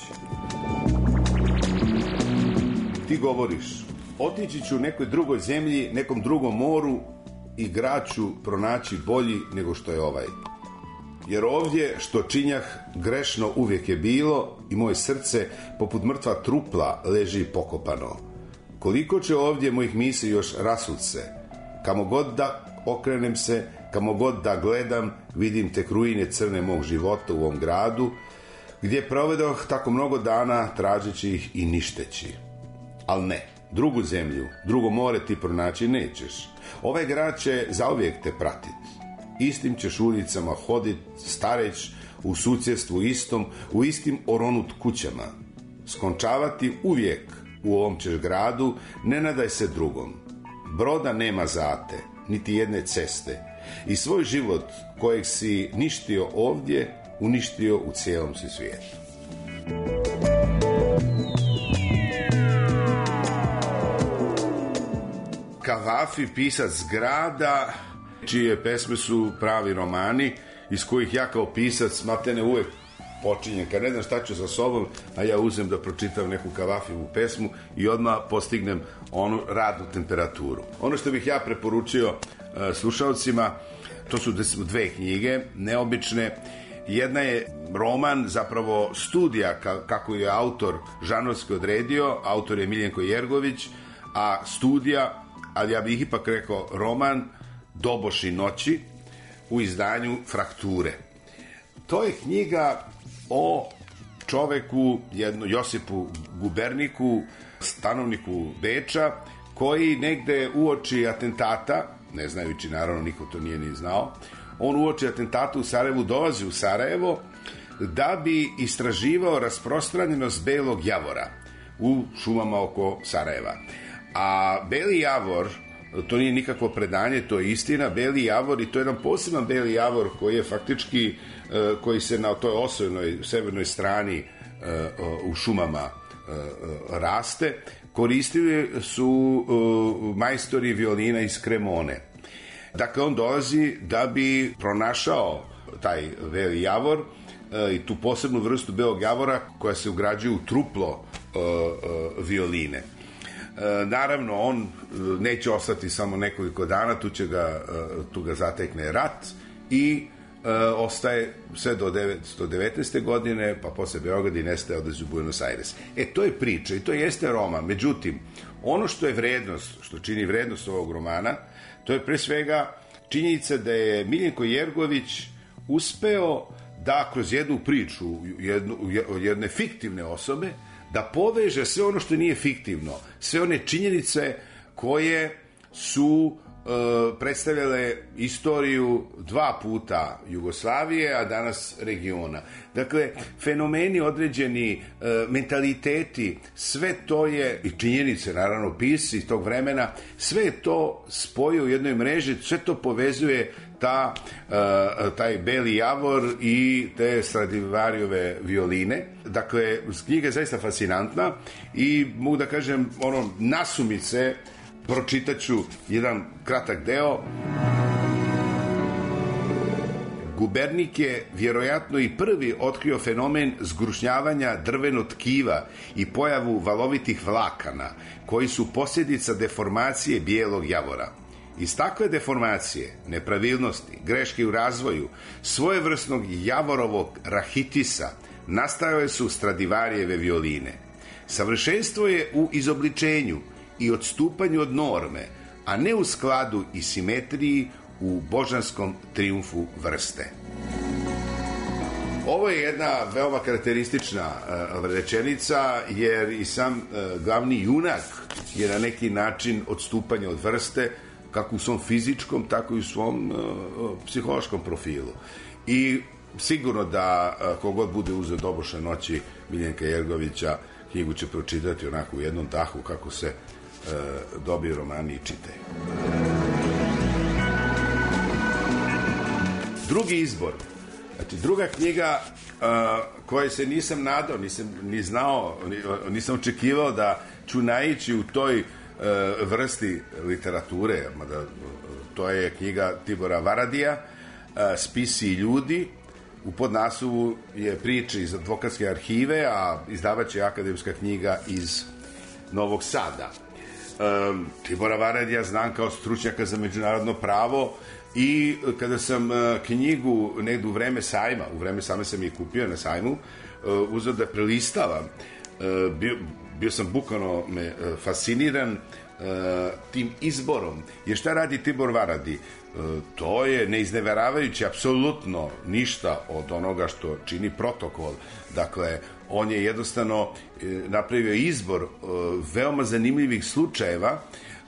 S17: Ti govoriš, otići ću nekoj drugoj zemlji, nekom drugom moru i grad ću pronaći bolji nego što je ovaj. Jer ovdje što činjah grešno uvijek je bilo i moje srce poput mrtva trupla leži pokopano. Koliko će ovdje mojih misli još rasut se, kamo god da okrenem se, kamo god da gledam, vidim tek ruine crne mog života u ovom gradu, gdje provedoh tako mnogo dana tražeći ih i ništeći. Al ne, drugu zemlju, drugo more ti pronaći nećeš. Ovaj grad će zauvijek te pratiti. istim ćeš ulicama hodit, stareć u susjedstvu istom, u istim oronut kućama. Skončavati uvijek u ovom ćeš gradu, ne nadaj se drugom. Broda nema zate, niti jedne ceste. I svoj život kojeg si ništio ovdje, uništio u cijelom si svijetu. Kavafi, pisac grada, čije pesme su pravi romani, iz kojih ja kao pisac matene uvek počinjem, kad ne znam šta ću sa sobom, a ja uzem da pročitam neku Kavafivu pesmu i odmah postignem onu radnu temperaturu. Ono što bih ja preporučio uh, slušalcima, to su dve knjige, neobične. Jedna je roman, zapravo studija, ka, kako je autor žanrovski odredio, autor je Miljenko Jergović, a studija, ali ja bih ipak rekao roman, Doboši noći, u izdanju Frakture. To je knjiga o čoveku, jedno Josipu Guberniku, stanovniku Beča, koji negde uoči atentata, ne znajući, naravno, niko to nije ni znao, on uoči atentata u Sarajevu dolazi u Sarajevo da bi istraživao rasprostranjenost belog javora u šumama oko Sarajeva. A Beli javor, to nije nikakvo predanje, to je istina, Beli javor, i to je jedan poseban Beli javor koji je faktički, koji se na toj osojnoj severnoj strani u šumama raste, koristili su majstori violina iz Cremone. Dakle, on dolazi da bi pronašao taj Beli javor i tu posebnu vrstu belog javora koja se ugrađuje u truplo violine. Naravno, on neće ostati samo nekoliko dana, tu, će ga, tu ga zatekne rat i e, ostaje sve do devetsto devetnaeste. godine, pa posle Beograda i nestaje, odlazi u Buenos Aires. E, to je priča i to jeste roman. Međutim, ono što je vrednost, što čini vrednost ovog romana, to je pre svega činjenica da je Miljenko Jergović uspeo da kroz jednu priču jednu, jedne fiktivne osobe da poveže sve ono što nije fiktivno, sve one činjenice koje su e, predstavljale istoriju dva puta Jugoslavije, a danas regiona. Dakle, fenomeni određeni, e, mentaliteti, sve to je, i činjenice, naravno, pisci iz tog vremena, sve je to spoje u jednoj mreži, sve to povezuje ta, uh, taj Beli javor i te Stradivariove violine. Dakle, knjiga je zaista fascinantna i mogu da kažem, ono, nasumice pročitaću jedan kratak deo. Gubernik je vjerojatno i prvi otkrio fenomen zgrušnjavanja drvenog tkiva i pojavu valovitih vlakana, koji su posljedica deformacije bijelog javora. Iz takve deformacije, nepravilnosti, greške u razvoju, svojevrsnog javorovog rahitisa nastajale su Stradivarijeve violine. Savršenstvo je u izobličenju i odstupanju od norme, a ne u skladu i simetriji u božanskom trijumfu vrste. Ovo je jedna veoma karakteristična uh, rečenica, jer i sam uh, glavni junak je na neki način odstupanje od vrste, kako u svom fizičkom, tako i u svom uh, psihološkom profilu. I sigurno da uh, kogod bude uzeo Doboše noći Miljenka Jergovića, knjigu će pročitati onako u jednom dahu kako se uh, dobiju romani i čitaju. Drugi izbor. Znači, druga knjiga uh, koje se nisam nadao, nisam ni znao, nisam očekivao da ću naići u toj vrsti literature, mada to je knjiga Tibora Varadija, Spisi i ljudi. U podnaslovu je priče iz advokatske arhive, a izdavač je akademska knjiga iz Novog Sada. Tibora Varadija znam kao stručnjaka za međunarodno pravo i kada sam knjigu negdje u vreme sajma, u vreme sajma sam je kupio na sajmu, uzeo da prelistavam, bio bio sam bukvalno me fasciniran uh, tim izborom. Jer šta radi Tibor Varadi? Uh, to je neizneveravajući apsolutno ništa od onoga što čini protokol. Dakle, on je jednostavno uh, napravio izbor uh, veoma zanimljivih slučajeva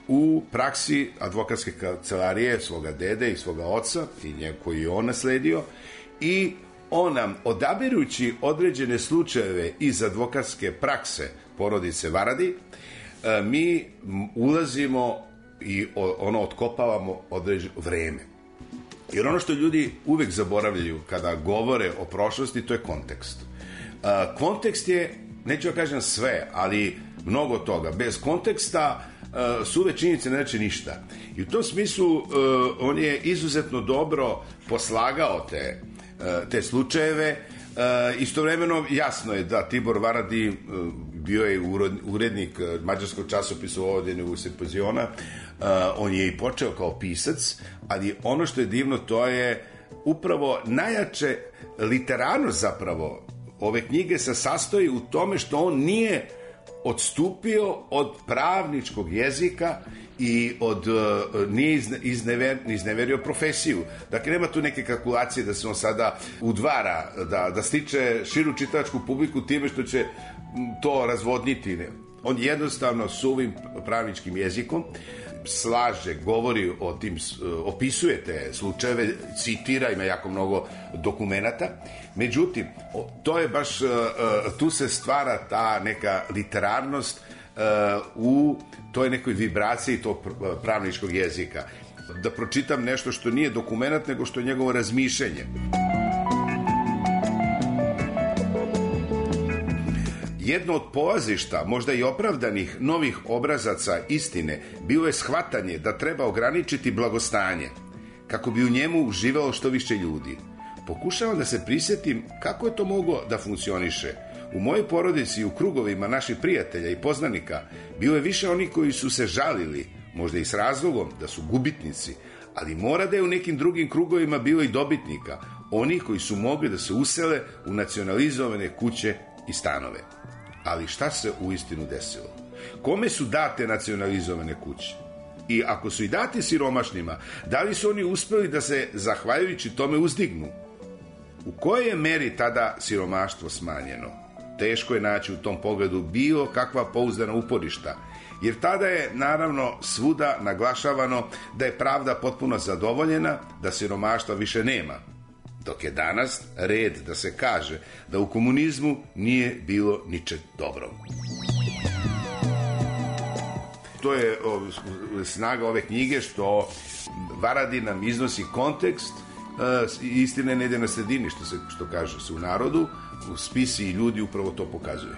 S17: u praksi advokatske kancelarije svoga dede i svoga oca i nje koji je on nasledio i on nam, odabirući određene slučajeve iz advokatske prakse porodice Varadi, mi ulazimo i ono otkopavamo određeno vreme. Jer ono što ljudi uvek zaboravljaju kada govore o prošlosti, to je kontekst. Kontekst je, neću da kažem sve, ali mnogo toga. Bez konteksta suve činjenice ne znači ništa. I u tom smislu on je izuzetno dobro poslagao te, te slučajeve. Istovremeno jasno je da Tibor Varadi bio je urednik mađarskog časopisa ovdje u Simpoziona. On je i počeo kao pisac, ali ono što je divno to je upravo najjače literarnost zapravo ove knjige se sastoji u tome što on nije odstupio od pravničkog jezika i od, nije izne, iznever, izneverio profesiju. Dakle, nema tu neke kalkulacije da se on sada udvara, da, da stiče širu čitačku publiku time što će to razvodniti. On jednostavno suvim pravničkim jezikom slaže, govori o tim, opisuje te slučajeve, citira, ima jako mnogo dokumenata. Međutim, to je baš, tu se stvara ta neka literarnost u toj nekoj vibraciji tog pravničkog jezika. Da pročitam nešto što nije dokumenat, nego što je njegovo razmišljenje. Jedno od polazišta, možda i opravdanih novih obrazaca istine, bilo je shvatanje da treba ograničiti blagostanje, kako bi u njemu uživalo što više ljudi. Pokušavam da se prisjetim kako je to moglo da funkcioniše. U mojoj porodici i u krugovima naših prijatelja i poznanika bilo je više onih koji su se žalili, možda i s razlogom da su gubitnici, ali mora da je u nekim drugim krugovima bilo i dobitnika, onih koji su mogli da se usele u nacionalizovane kuće i stanove. Ali šta se uistinu desilo? Kome su date nacionalizovane kuće? I ako su i date siromašnima, da li su oni uspeli da se, zahvaljujući tome, uzdignu? U kojoj je meri tada siromaštvo smanjeno? Teško je naći u tom pogledu bilo kakva pouzdana uporišta, jer tada je naravno svuda naglašavano da je pravda potpuno zadovoljena, da siromaštva više nema. Dok je danas red da se kaže da u komunizmu nije bilo ničeg dobro. To je o, snaga ove knjige što Varadi nam iznosi kontekst, e, istina ne ide na sredini, što se što kaže se u narodu, u spisi i ljudi upravo to pokazuje.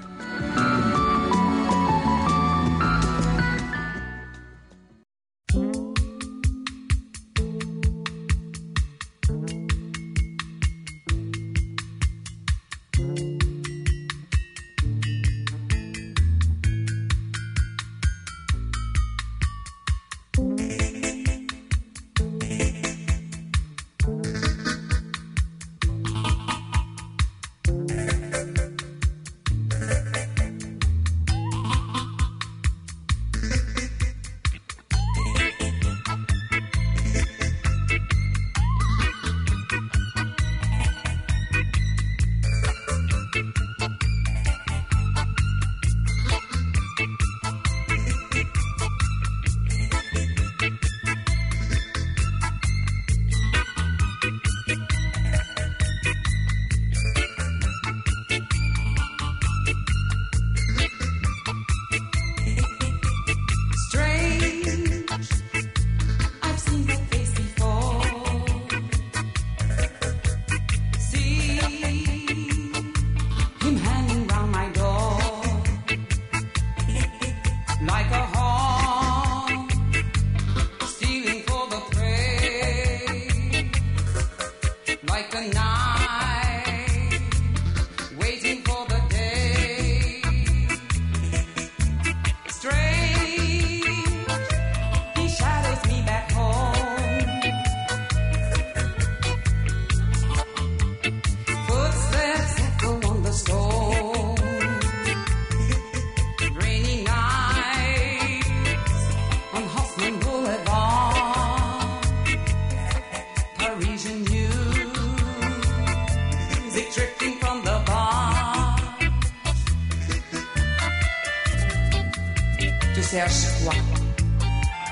S18: cherches quoi?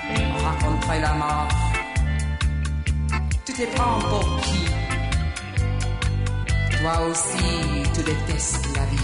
S18: raconterai la mort. Tu te prends pour qui? Toi aussi, tu détestes la vie.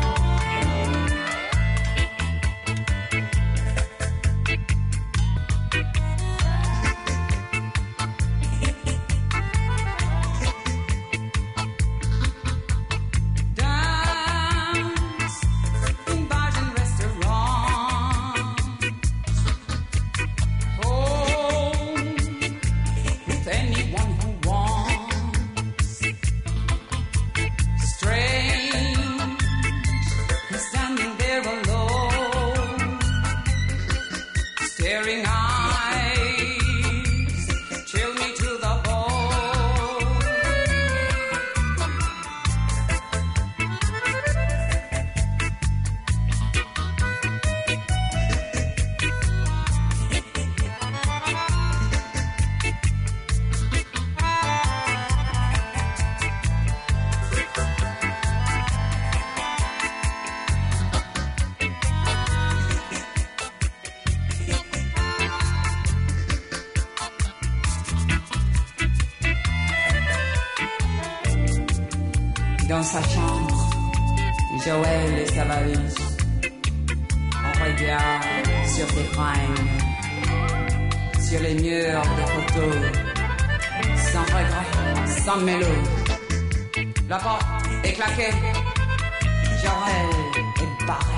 S18: Dans sa chambre, Joël et sa valise. On regarde sur tes fringues, sur les murs de photos, sans regret, sans mélo. La porte est claquée, Joël est barré.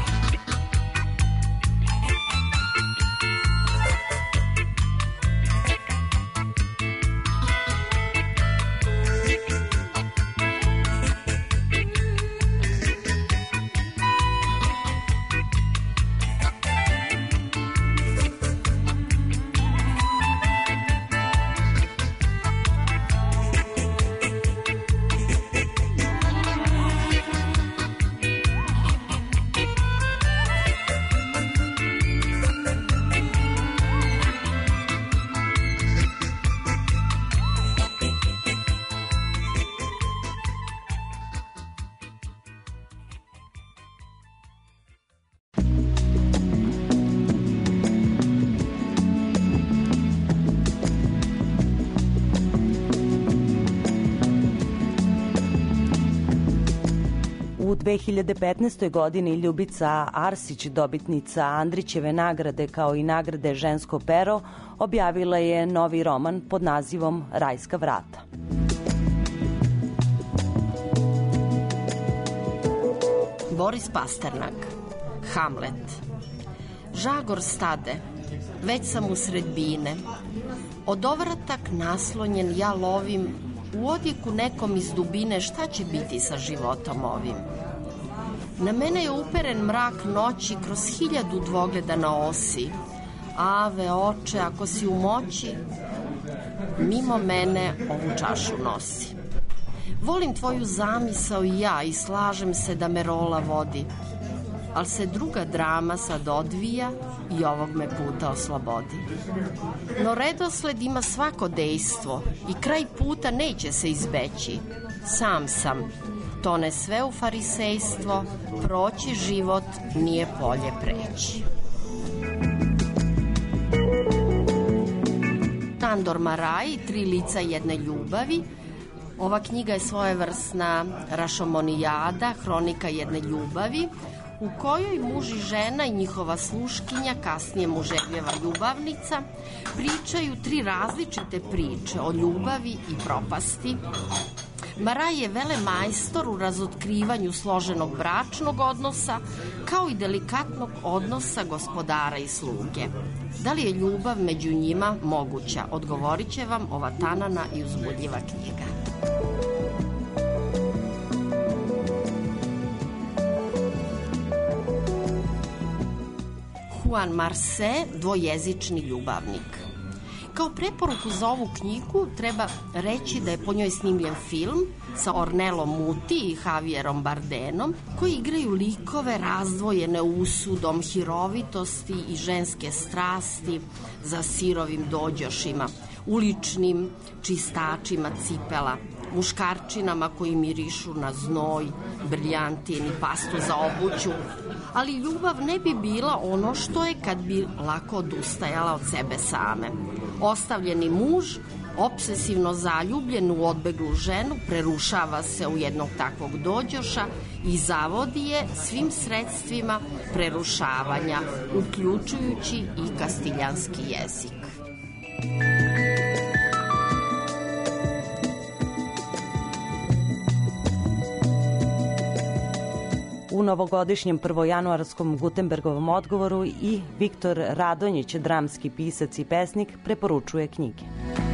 S1: U dve hiljade petnaestoj. godini Ljubica Arsić, dobitnica Andrićeve nagrade kao i nagrade Žensko pero, objavila je novi roman pod nazivom Rajska vrata.
S19: Boris Pasternak, Hamlet. Žagor stade, već sam u sredbine. Odovratak naslonjen ja lovim, u odjeku nekom iz dubine šta će biti sa životom ovim. Na mene je uperen mrak noći kroz hiljadu dvogleda na osi. Ave, oče, ako si u moći, mimo mene ovu čašu nosi. Volim tvoju zamisao i ja i slažem se da me rola vodi, ali se druga drama sad odvija i ovog me puta oslobodi. No redosled ima svako dejstvo i kraj puta neće se izbeći. Sam sam, tone sve u farisejstvo, proći život nije polje preći. Nandor Maraj, Tri lica jedne ljubavi. Ova knjiga je svojevrsna rašomonijada, hronika jedne ljubavi, u kojoj muž i žena i njihova sluškinja, kasnije muževljeva ljubavnica, pričaju tri različite priče o ljubavi i propasti. Maraj je velemajstor u razotkrivanju složenog bračnog odnosa, kao i delikatnog odnosa gospodara i sluge. Da li je ljubav među njima moguća? Odgovorit će vam ova tanana i uzbudljiva knjiga. Juan Marce, Dvojezični ljubavnik. Kao preporuku za ovu knjigu treba reći da je po njoj snimljen film sa Ornelom Muti i Javierom Bardenom, koji igraju likove razdvojene usudom hirovitosti i ženske strasti za sirovim dođošima, uličnim čistačima cipela, muškarčinama koji mirišu na znoj, briljantin i pastu za obuću, ali ljubav ne bi bila ono što je kad bi lako odustajala od sebe same. Ostavljeni muž, obsesivno zaljubljen u odbeglu ženu, prerušava se u jednog takvog dođoša i zavodi je svim sredstvima prerušavanja, uključujući i kastiljanski jezik.
S1: U novogodišnjem prvojanuarskom Gutenbergovom odgovoru i Viktor Radonjić, dramski pisac i pesnik, preporučuje knjige.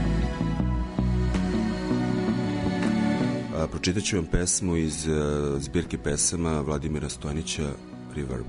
S20: A, pročitat ću vam pesmu iz uh, zbirke pesama Vladimira Stojnića Reverb.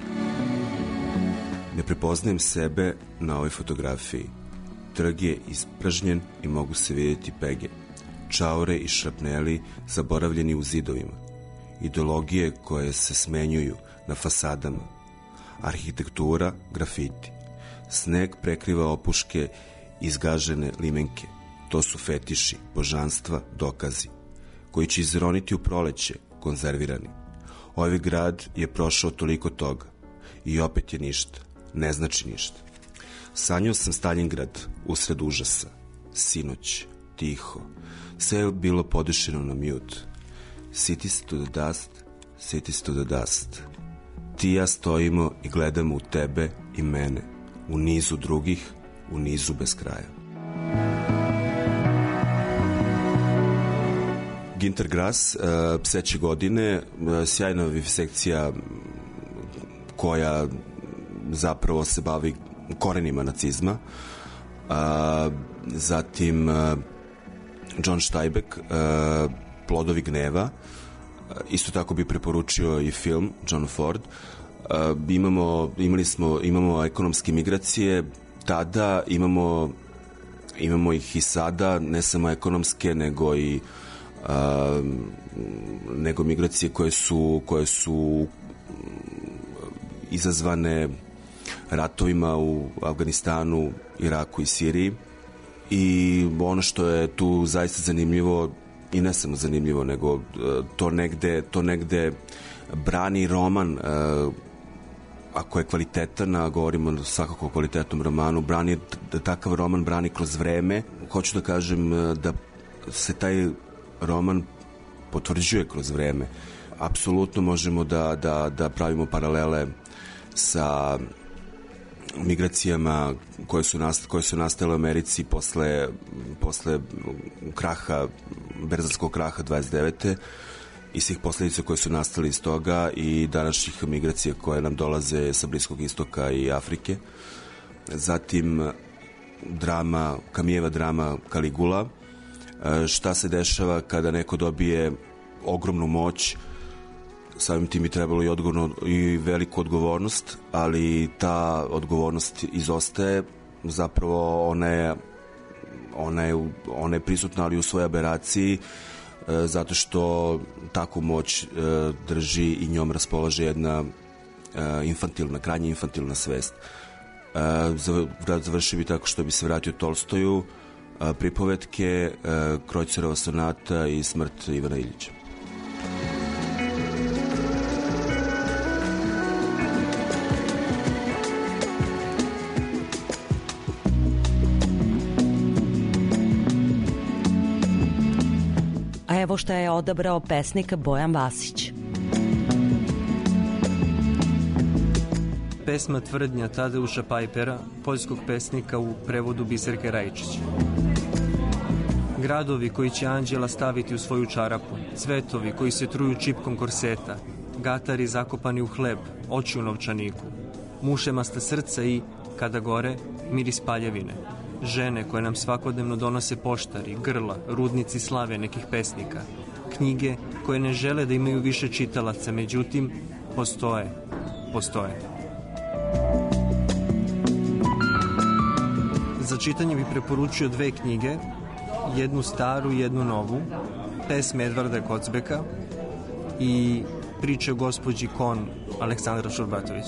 S20: Ne prepoznajem sebe na ovoj fotografiji. Trg je ispražnjen i mogu se vidjeti pege. Čaure i šrapneli zaboravljeni u zidovima. Ideologije koje se smenjuju na fasadama. Arhitektura, grafiti. Sneg prekriva opuške izgažene limenke. To su fetiši, božanstva, dokazi, koji će izroniti u proleće, konzervirani. Ovaj grad je prošao toliko toga i opet je ništa, ne znači ništa. Sanjao sam Stalingrad usred užasa. Sinoć, tiho, sve je bilo podešeno na mute. Cities to the dust, cities to the dust. Ti i ja stojimo i gledamo u tebe i mene, u nizu drugih, u nizu bez kraja. Ginter Grass, uh, Pseće godine, uh, sjajna vivisekcija koja zapravo se bavi korenima nacizma. Uh, zatim uh, John Steinbeck, uh, Plodovi gneva. Uh, isto tako bi preporučio i film John Ford. Uh, imamo, imali smo, imamo ekonomske migracije tada, imamo, imamo ih i sada, ne samo ekonomske, nego i Uh, nego migracije koje su koje su izazvane ratovima u Afganistanu, Iraku i Siriji. I ono što je tu zaista zanimljivo, i ne samo zanimljivo, nego uh, to negde to negde brani roman, uh, ako je kvalitetan, a govorimo svakako o kvalitetnom romanu, brani, da takav roman brani kroz vreme. Hoću da kažem uh, da se taj roman potvrđuje kroz vreme. Apsolutno možemo da, da, da pravimo paralele sa migracijama koje su, nast, koje su nastale u Americi posle, posle kraha, berzanskog kraha dvadeset devete i svih posledica koje su nastale iz toga i današnjih migracija koje nam dolaze sa Bliskog istoka i Afrike. Zatim drama, Kamijeva drama Kaligula. Šta se dešava kada neko dobije ogromnu moć, samim tim bi trebalo i, odgovorno, i veliku odgovornost, ali ta odgovornost izostaje, zapravo ona je, ona je, ona je prisutna, ali u svojoj aberaciji, zato što takvu moć drži i njom raspolaže jedna infantilna, krajnje infantilna svest. Završio bi tako što bi se vratio Tolstoju, pripovetke, Krojcerova sonata i Smrt Ivana Iljića.
S1: A evo šta je odabrao pesnik Bojan Vasić.
S21: Pesma Tvrdnja Tadeuša Pajpera, poljskog pesnika u prevodu Biserke Rajčić. Gradovi koji će anđela staviti u svoju čarapu, cvetovi koji se truju čipkom korseta, gatari zakopani u hleb, oči u novčaniku, mušemasta srca i, kada gore, miris paljevine, žene koje nam svakodnevno donose poštari, grla, rudnici slave nekih pesnika, knjige koje ne žele da imaju više čitalaca, međutim, postoje, postoje. Za čitanje bih preporučio dve knjige, jednu staru i jednu novu, pesme Edvarda Kocbeka i priče o gospođi Kon Aleksandra Šurbatović.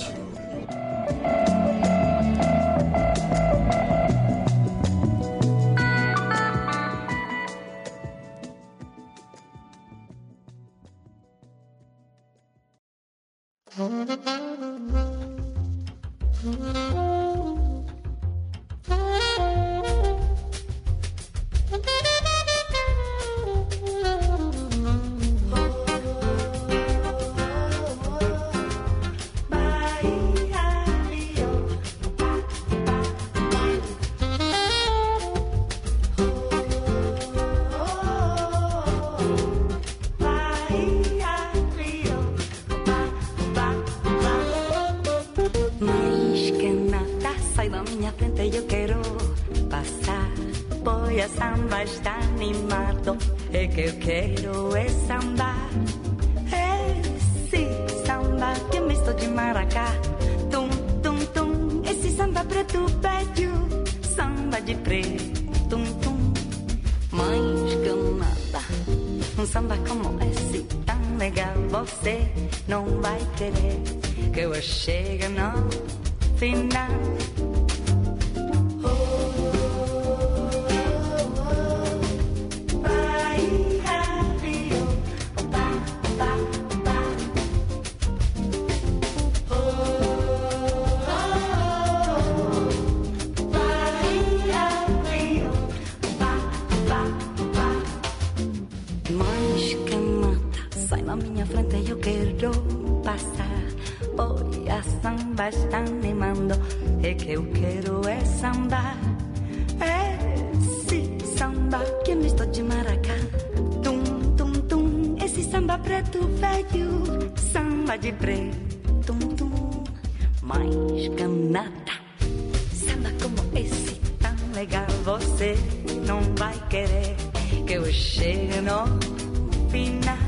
S2: Samba está animado, é que eu quero é sambar. Esse samba que me estou de maracá, tum, tum, tum. Esse samba preto velho, samba de preto, tum, tum. Mas que nada, um samba como esse tão legal, você não vai querer que eu chegue no final. Está animando, é que eu quero é sambar. Esse samba que me estou de maracá, tum, tum, tum. Esse samba preto velho, samba de preto, tum, tum. Mais que nada, samba como esse tão legal, você não vai querer que eu chegue no final.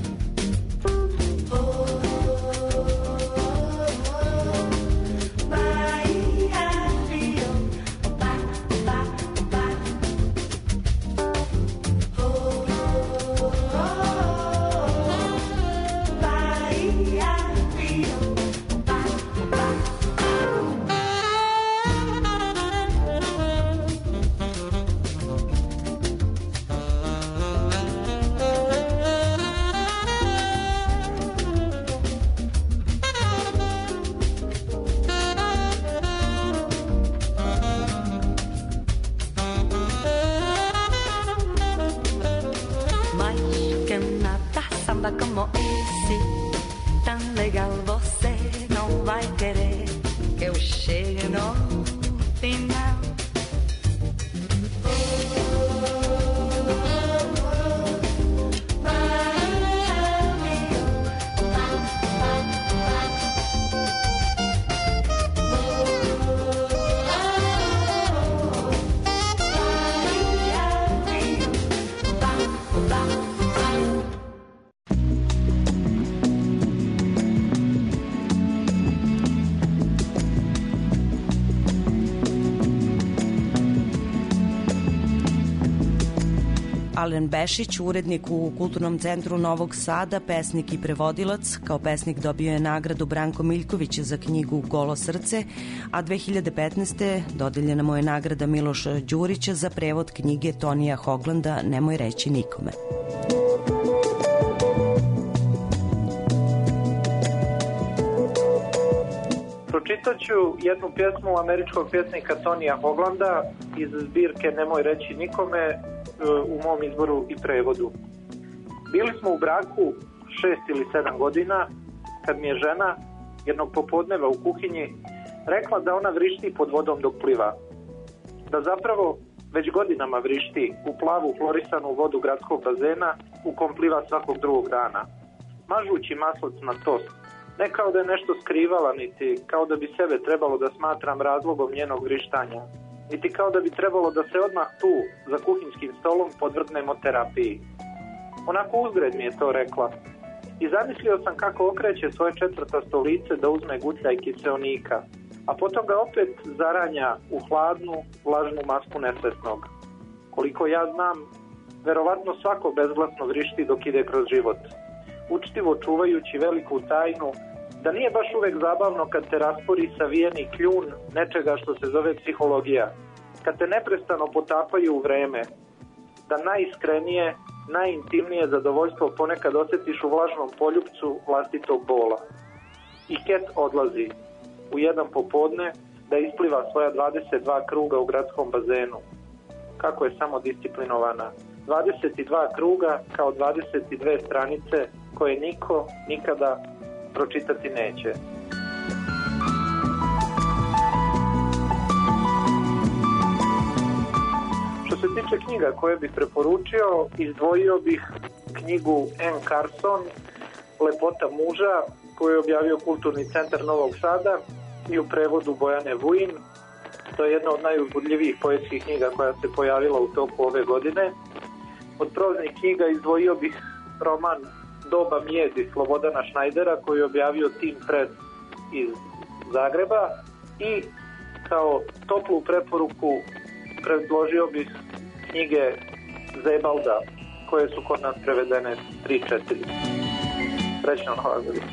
S1: Alen Bešić, urednik u Kulturnom centru Novog Sada, pesnik i prevodilac. Kao pesnik dobio je nagradu Branko Miljković za knjigu Golo srce, a dve hiljade petnaeste. dodeljena mu je nagrada Miloša Đurića za prevod knjige Tonija Hoglanda Nemoj reći nikome.
S16: Pročitat ću jednu pjesmu američkog pjesnika Tonija Hoglanda iz zbirke Nemoj reći nikome, u mom izboru i prevodu. Bili smo u braku šest ili sedam godina kad mi je žena jednog popodneva u kuhinji rekla da ona vrišti pod vodom dok pliva. Da zapravo već godinama vrišti u plavu florisanu vodu gradskog bazena u kom pliva svakog drugog dana. Mažući maslac na tost, ne kao da je nešto skrivala, niti kao da bi sebe trebalo da smatram razlogom njenog vrištanja, niti kao da bi trebalo da se odmah tu, za kuhinskim stolom, podvrgnemo terapiji. Onako uzgred mi je to rekla. I zamislio sam kako okreće svoje četvrtasto lice da uzme gutljaj kiseonika, a potom ga opet zaranja u hladnu, vlažnu masku nesvesnog. Koliko ja znam, verovatno svako bezglasno vrišti dok ide kroz život, učtivo čuvajući veliku tajnu da nije baš uvek zabavno kad te raspori savijeni kljun nečega što se zove psihologija, kad te neprestano potapaju u vreme, da najiskrenije, najintimnije zadovoljstvo ponekad osjetiš u vlažnom poljupcu vlastitog bola. i Ket odlazi u jedan popodne da ispliva svoja dvadeset dva kruga u gradskom bazenu. Kako je samo disciplinovana. dvadeset dva kruga kao dvadeset dve stranice koje niko nikada pročitati neće. Što se tiče knjiga koje bih preporučio, izdvojio bih knjigu Anne Carson, Lepota muža, koju je objavio Kulturni centar Novog Sada i u prevodu Bojane Vujin. To je jedna od najuzbudljivijih poetskih knjiga koja se pojavila u toku ove godine. Od proznih knjiga izdvojio bih roman Doba mijedi Slobodana Šnajdera koji je objavio Tim Press iz Zagreba i kao toplu preporuku predložio bih knjige Zebalda koje su kod nas prevedene tri četiri. Srećno Nova godina.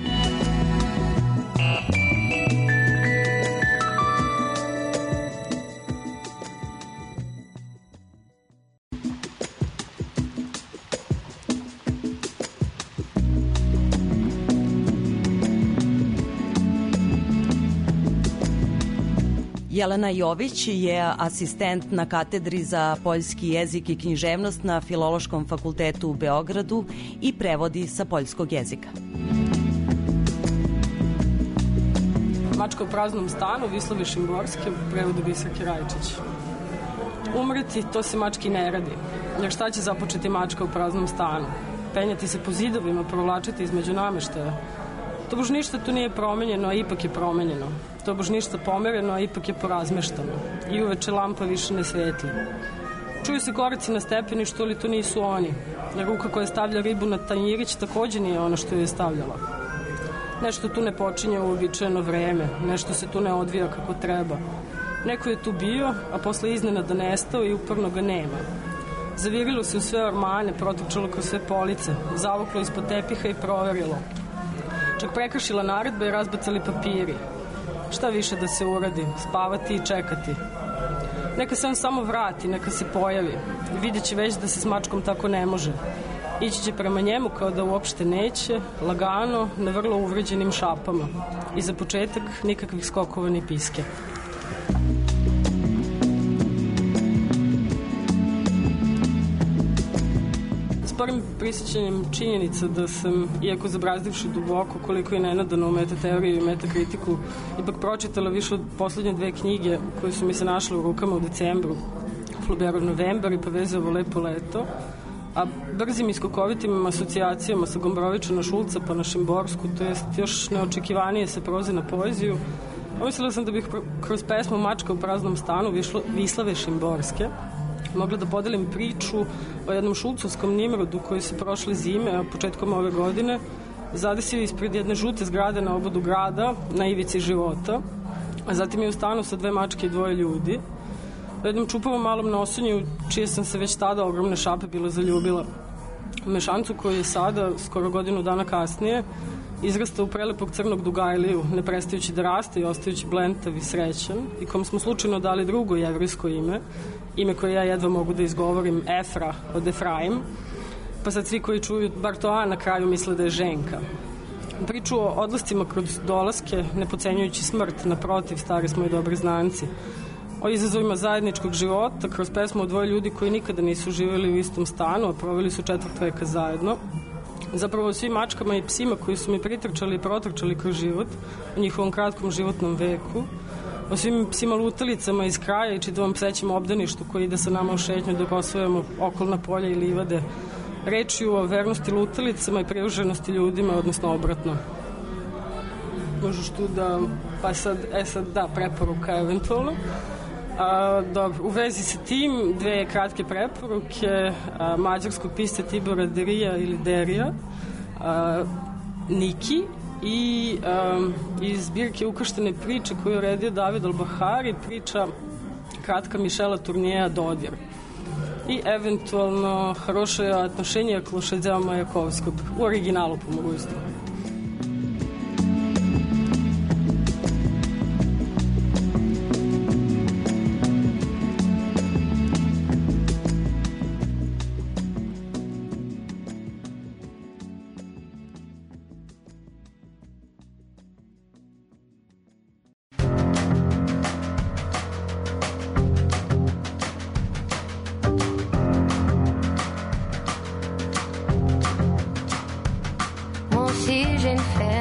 S1: Jelena Jović je asistent na katedri za poljski jezik i književnost na Filološkom fakultetu u Beogradu i prevodi sa poljskog jezika.
S4: Mačka u praznom stanu, Vislave Šimborske, prevodi Biserke Rajčić. Umreti, to se mački ne radi, jer šta će započeti mačka u praznom stanu? Penjati se po zidovima, provlačiti između nameštaja. To bož ništa tu nije promenjeno, a ipak je promenjeno. To bož ništa pomereno, a ipak je porazmeštano. I uveče lampa više ne svetli. Čuju se koraci na stepeništu, ali to nisu oni. Ruka koja stavlja ribu na tanjirić takođe nije ono što je stavljala. Nešto tu ne počinje u uobičajeno vreme, nešto se tu ne odvija kako treba. Neko je tu bio, a posle iznenada nestao i uporno ga nema. Zavirilo se u sve ormane, protrčalo kroz sve police, zavuklo ispod tepiha i proverilo. Čak prekršila naredbe i razbacali papiri. Šta više da se uradi? Spavati i čekati. Neka se on samo vrati, neka se pojavi. Vidjet će već da se s mačkom tako ne može. Ići će prema njemu kao da uopšte neće, lagano, na vrlo uvređenim šapama. I za početak nikakvih skokova ni piske. Sporim prisjećanjem činjenica da sam, iako zabrazdivši duboko koliko je nenadano u metateoriju i metakritiku, ipak pročitala više od poslednje dve knjige koje su mi se našle u rukama u decembru, Flaubertov Novembar i Pavezovo Lepo leto, a brzim i skokovitim asocijacijama sa Gombrovića na Šulca pa na Šimborsku, to jest još neočekivanije se proze na poeziju, pomislila sam da bih kroz pesmu Mačka u praznom stanu Vislave Šimborske mogla da podelim priču o jednom šulcovskom Nimrodu koji se prošle zime, a početkom ove godine, zadesio ispred jedne žute zgrade na obodu grada, na ivici života, a zatim je u stanu sa dve mačke i dvoje ljudi. U jednom čupavom malom nosunju, čije sam se već tada ogromne šape bila zaljubila. U mešancu koji je sada, skoro godinu dana kasnije, izrasta u prelepog crnog dugajliju, ne prestajući da raste i ostajući blentav i srećan, i kom smo slučajno dali drugo jevrejsko ime, ime koje ja jedva mogu da izgovorim, Efra od Efraim, pa sad svi koji čuju bar to A na kraju misle da je ženka. Priču o odlascima kroz dolaske, ne pocenjujući smrt, naprotiv, stari smo i dobri znanci. O izazovima zajedničkog života, kroz pesmu o dvoje ljudi koji nikada nisu živjeli u istom stanu, a proveli su četvrt veka zajedno. Zapravo o svim mačkama i psima koji su mi pritrčali i protrčali kroz život u njihovom kratkom životnom veku, o svim psima lutalicama iz kraja i čitavom psećem obdaništu koji ide sa nama u šetnju dok osvojamo okolna polja i livade. Reč je o vernosti lutalicama i privrženosti ljudima, odnosno obratno. Možeš tu da, pa sad, e sad da, preporuka eventualno. A, dobro, u vezi sa tim dve kratke preporuke a, mađarskog pisca Tibora Derija ili Derija, a, Niki, i a, iz zbirke Ukrštene priče koju je uredio David Albahari, priča kratka Mišela Turnijeja Dodir. I eventualno Хорошее отношение к лошадям Маяковскog, u originalu po mogućstvu.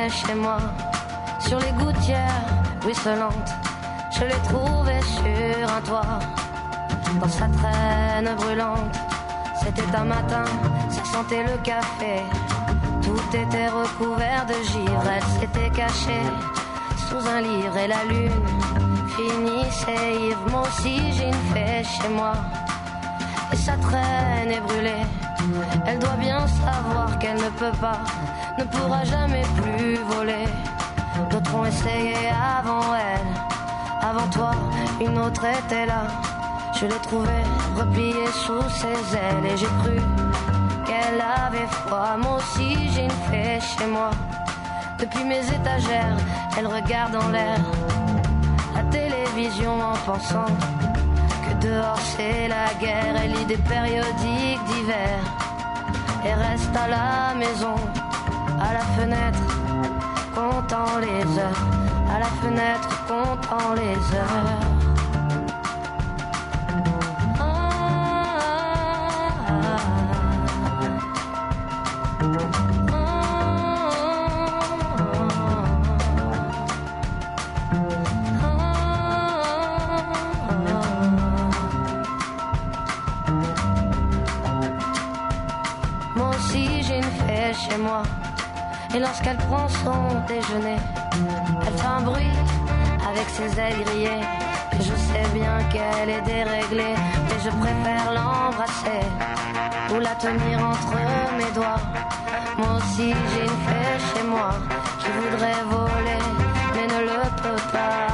S8: fait chez moi. Sur les gouttières ruisselantes, je l'ai trouvé sur un toit. Dans sa traîne brûlante, c'était un matin, ça sentait le café. Tout était recouvert de givre, elle s'était cachée sous un livre et la lune finissait ivre. Moi aussi j'ai une fée chez moi et sa traîne est brûlée. Elle doit bien savoir qu'elle ne peut pas, ne pourra jamais plus voler. D'autres ont essayé avant elle, avant toi, une autre était là. Je l'ai trouvée repliée sous ses ailes et j'ai cru qu'elle avait froid. Moi aussi j'ai une fée chez moi. Depuis mes étagères, elle regarde en l'air la télévision en pensant que dehors c'est la guerre. Elle lit des périodiques d'hiver et reste à la maison, à la fenêtre, comptant les heures, à la fenêtre, comptant les heures. Chez moi. Et lorsqu'elle prend son déjeuner, elle fait un bruit avec ses ailes grillées. Et je sais bien qu'elle est déréglée, mais je préfère l'embrasser ou la tenir entre mes doigts. Moi aussi j'ai une fée chez moi qui voudrait voler mais ne le peut pas.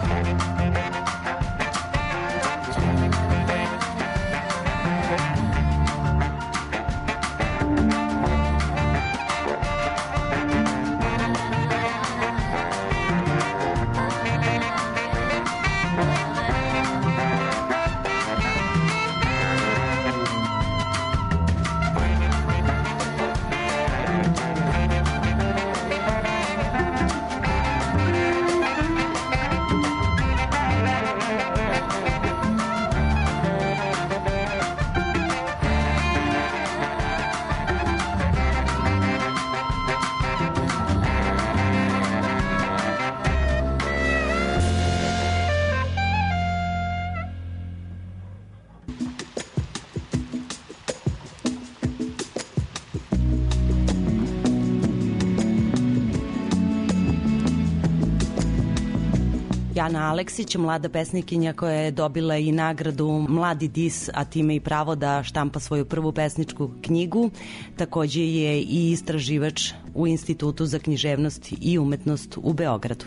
S1: Jana Aleksić, mlada pesnikinja koja je dobila i nagradu Mladi dis, a time i pravo da štampa svoju prvu pesničku knjigu. Takođe je i istraživač u Institutu za književnost i umetnost u Beogradu.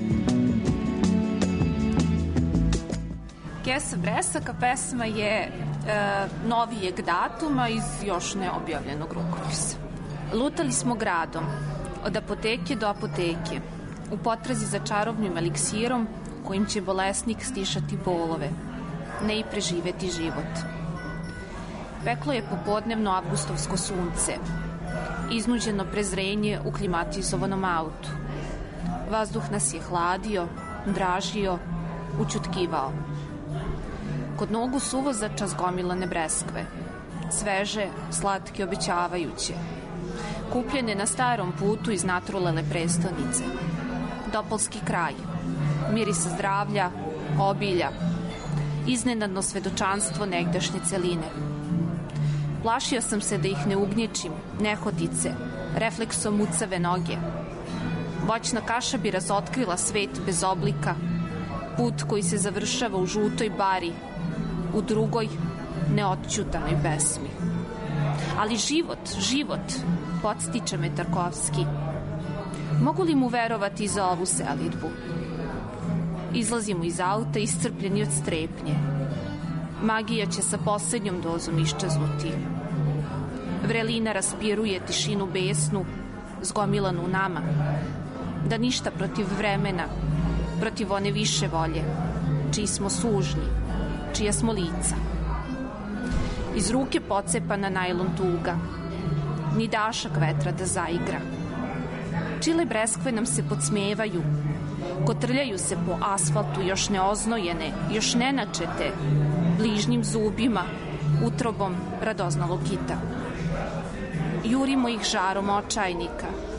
S5: Kesa Bresaka pesma je e, novijeg datuma iz još neobjavljenog rukopisa. Lutali smo gradom, od apoteke do apoteke, u potrazi za čarobnim eliksirom kojim će bolesnik stišati bolove, ne i preživeti život. Peklo je popodnevno avgustovsko sunce, iznuđeno prezrenje u klimatizovanom autu. Vazduh nas je hladio, dražio, učutkivao. Kod nogu suvozača zgomilane breskve, sveže, slatke, obećavajuće, kupljene na starom putu iz natrulele prestonice. Dopolski kraj, mirisa zdravlja, obilja, iznenadno svedočanstvo negdašnje celine. Plašio sam se da ih ne ugnječim, nehotice, refleksom mucave noge. Voćna kaša bi razotkrila svet bez oblika, put koji se završava u žutoj bari, u drugoj neotćutanoj pesmi. Ali život, život, podstiče me Tarkovski. Mogu li mu verovati za ovu selidbu? Izlazimo iz auta iscrpljeni od strepnje. Magija će sa poslednjom dozom iščeznuti. Vrelina raspiruje tišinu besnu, zgomilanu u nama. Da ništa protiv vremena, protiv one više volje, čiji smo sužni, čija smo lica. Iz ruke pocepana najlon tuga, ni dašak vetra da zaigra. Čile breskve nam se podsmevaju, kotrljaju se po asfaltu još neoznojene, još nenačete, bližnjim zubima, utrobom radoznalog kita. Jurimo ih žarom očajnika,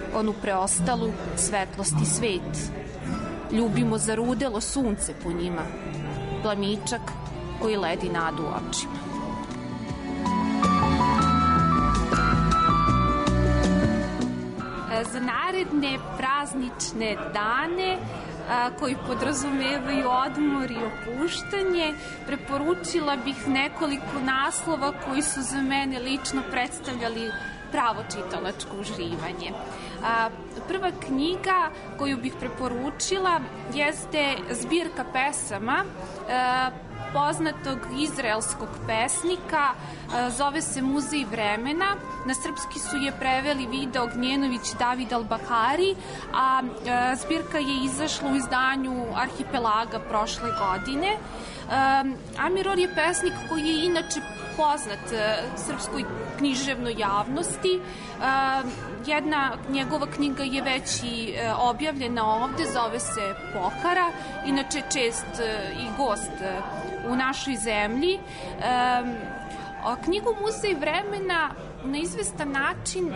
S5: onu preostalu svetlost i svet. Ljubimo zarudelo sunce po njima, plamičak koji ledi nadu očima. Za naredne praznične dane a, koji podrazumevaju odmor i opuštanje, preporučila bih nekoliko naslova koji su za mene lično predstavljali pravo čitalačko uživanje. A, prva knjiga koju bih preporučila jeste zbirka pesama a, poznatog izraelskog pesnika, zove se Muzej vremena. Na srpski su je preveli Vida Ognjenović, David Albahari, a zbirka je izašla u izdanju Arhipelaga prošle godine. Amiror je pesnik koji je inače poznat srpskoj književnoj javnosti. Jedna njegova knjiga je već i objavljena ovde, zove se Pohara, inače čest i gost u našoj zemlji. Knjigu Muzej vremena na izvestan način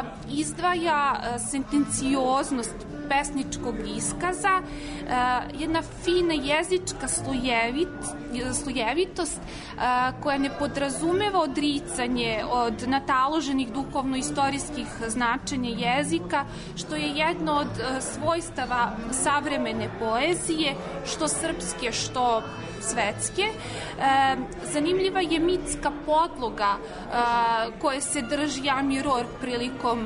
S5: izdvaja sentencioznost pesničkog iskaza, jedna fina jezička slojevit, slojevitost koja ne podrazumeva odricanje od nataloženih duhovno-istorijskih značenja jezika, što je jedno od svojstava savremene poezije, što srpske, što svetske. E, zanimljiva je mitska podloga e, koje se drži Amiror prilikom e,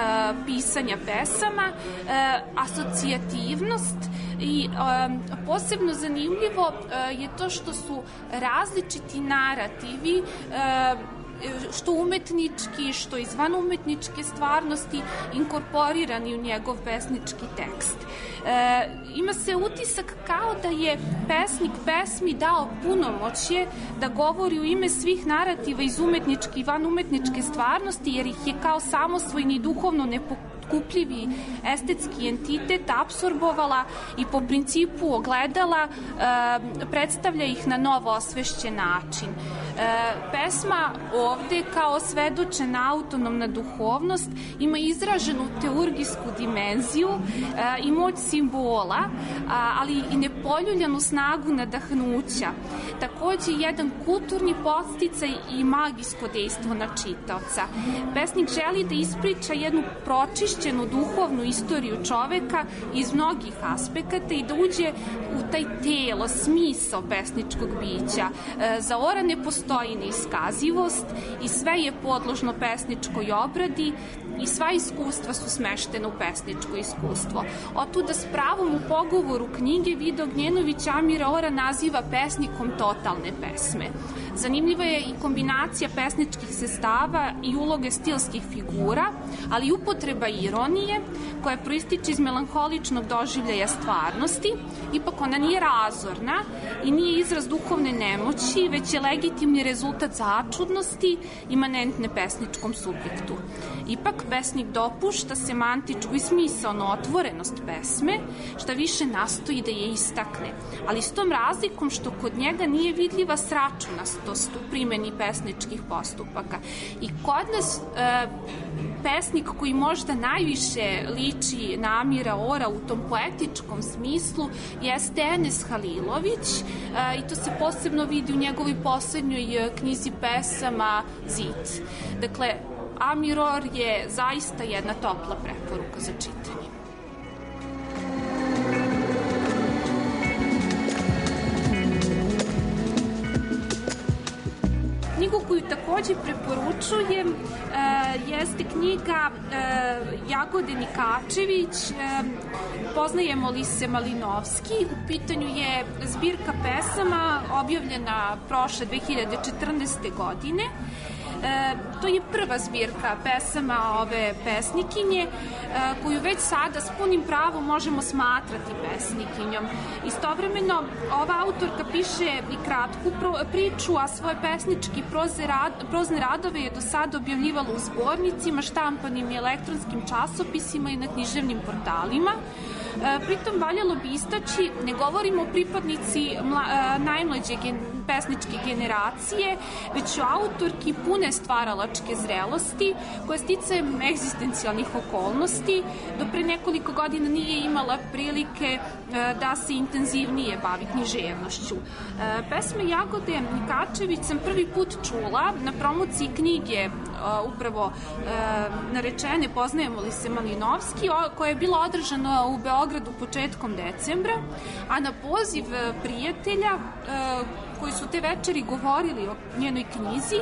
S5: pisanja pesama, e, asocijativnost i e, posebno zanimljivo e, je to što su različiti narativi e, što umetnički, što izvan umetničke stvarnosti inkorporirani u njegov pesnički tekst. E, ima se utisak kao da je pesnik pesmi dao punomoćje da govori u ime svih narativa iz umetničke i van umetničke stvarnosti, jer ih je kao samosvojni duhovno nepokupljivi estetski entitet apsorbovala i po principu ogledala e, predstavlja ih na novo osvešćen način. E, pesma ovde kao svedočena autonomna duhovnost ima izraženu teurgijsku dimenziju e, i moć simbola, a, ali i nepoljuljanu snagu nadahnuća. Takođe jedan kulturni podsticaj i magijsko dejstvo na čitaoca. Pesnik želi da ispriča jednu pročišćenu duhovnu istoriju čoveka iz mnogih aspekata i da uđe u taj telo, smisao pesničkog bića. E, za ora ne postoji neiskazivost i sve je podložno pesničkoj obradi i sva iskustva su smeštena u pesničko iskustvo. Otuda s pravom u pogovoru knjige Vida Ognjenović Amira Ora naziva pesnikom totalne pesme. Zanimljiva je i kombinacija pesničkih sestava i uloge stilskih figura, ali i upotreba ironije koja proističe iz melanholičnog doživljaja stvarnosti. Ipak ona nije razorna i nije izraz duhovne nemoći, već je legitimni rezultat začudnosti imanentne pesničkom subjektu. Ipak pesnik dopušta semantičku i smisaonu otvorenost pesme, šta više nastoji da je istakne, ali s tom razlikom što kod njega nije vidljiva sračunatost u primjeni pesničkih postupaka. I kod nas e, pesnik koji možda najviše liči na Amira Ora u tom poetičkom smislu jeste Enes Halilović e, i to se posebno vidi u njegovoj poslednjoj knjizi pesama Zid. Dakle, Amiror je zaista jedna topla preporuka za čitanje. Knjigu koju takođe preporučujem e, jeste knjiga e, Jagode Nikačević, e, Poznajemo li se Malinovski. U pitanju je zbirka pesama objavljena prošle dve hiljade četrnaeste. godine. E, to je prva zbirka pesama ove pesnikinje, e, koju već sada s punim pravom možemo smatrati pesnikinjom. Istovremeno, ova autorka piše i kratku pro, priču, a svoje pesnički proze rad, prozne radove je do sada objavljivala u zbornicima, štampanim i elektronskim časopisima i na književnim portalima. E, pritom valjalo bi istaći, ne govorimo o pripadnici mla, e, najmlađe gen, pesničke generacije, već o autorki pune stvaralačke zrelosti, koja sticajem egzistencijalnih okolnosti do pre nekoliko godina nije imala prilike da se intenzivnije bavi književnošću. Pesme Jagode Nikačević sam prvi put čula na promociji knjige upravo narečene Poznajemo li se Malinovski, koja je bila održana u Beogradu početkom decembra, a na poziv prijatelja koji su te večeri govorili o njenoj knjizi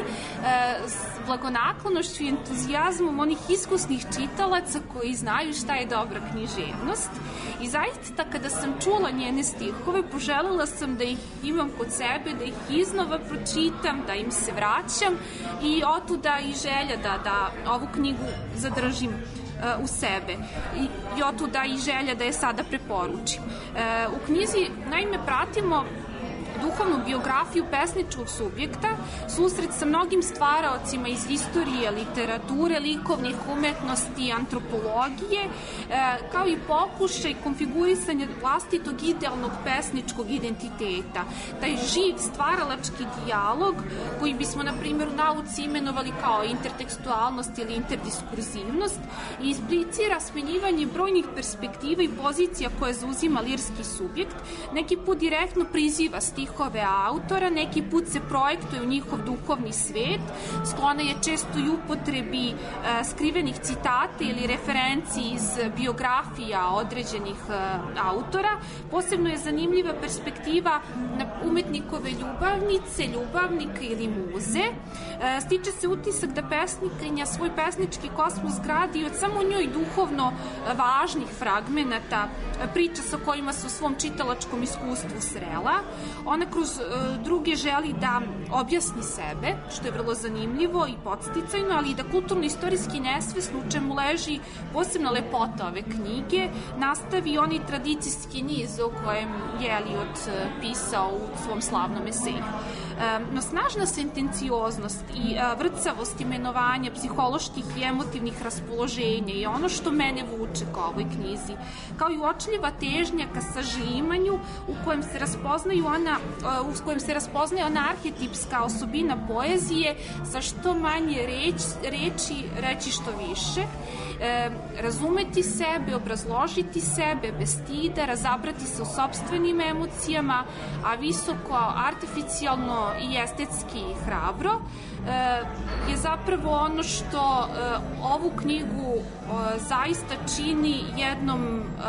S5: s blagonaklonošću i entuzijazmom onih iskusnih čitalaca koji znaju šta je dobra književnost. I zaista kada sam čula njene stihove, poželjela sam da ih imam kod sebe, da ih iznova pročitam, da im se vraćam i otuda i želja da, da ovu knjigu zadržim u sebe i, i otuda i želja da je sada preporučim. U knjizi naime pratimo duhovnu biografiju pesničkog subjekta, susret sa mnogim stvaraocima iz istorije, literature, likovnih umetnosti, antropologije, kao i pokušaj konfigurisanja vlastitog idealnog pesničkog identiteta. Taj živ stvaralački dijalog, koji bismo, na primjer, u nauci imenovali kao intertekstualnost ili interdiskurzivnost, i implicira smenjivanje brojnih perspektiva i pozicija koje zauzima lirski subjekt, neki put direktno priziva stih stihove autora, neki put se projektuje u njihov duhovni svet, sklona je često i upotrebi e, skrivenih citata ili referenci iz biografija određenih e, autora. Posebno je zanimljiva perspektiva na umetnikove ljubavnice, ljubavnika ili muze. E, stiče se utisak da pesnikinja svoj pesnički kosmos gradi od samo njoj duhovno važnih fragmenata, priča sa kojima se u svom čitalačkom iskustvu srela. Ona kroz e, druge želi da objasni sebe, što je vrlo zanimljivo i podsticajno, ali i da kulturno-istorijski nesvesno, u čemu leži posebna lepota ove knjige, nastavi oni tradicijski niz o kojem je Eliot pisao u svom slavnom eseju. E, no snažna sentencioznost i e, vrcavost imenovanja psiholoških i emotivnih raspoloženja je ono što mene vuče ka ovoj knjizi, kao i uočljiva težnja ka sažimanju u kojem se raspoznaju ona, u kojem se raspoznaje ona arhetipska osobina poezije sa što manje reč, reči, reći što više, e, razumeti sebe, obrazložiti sebe bez stida, razabrati se u sopstvenim emocijama, a visoko, artificijalno i estetski hrabro, e, je zapravo ono što e, ovu knjigu e, zaista čini jednom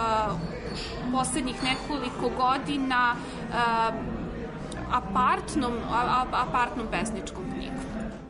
S5: e, poslednjih nekoliko godina uh, apartnom, a, apartnom pesničkom knjigom.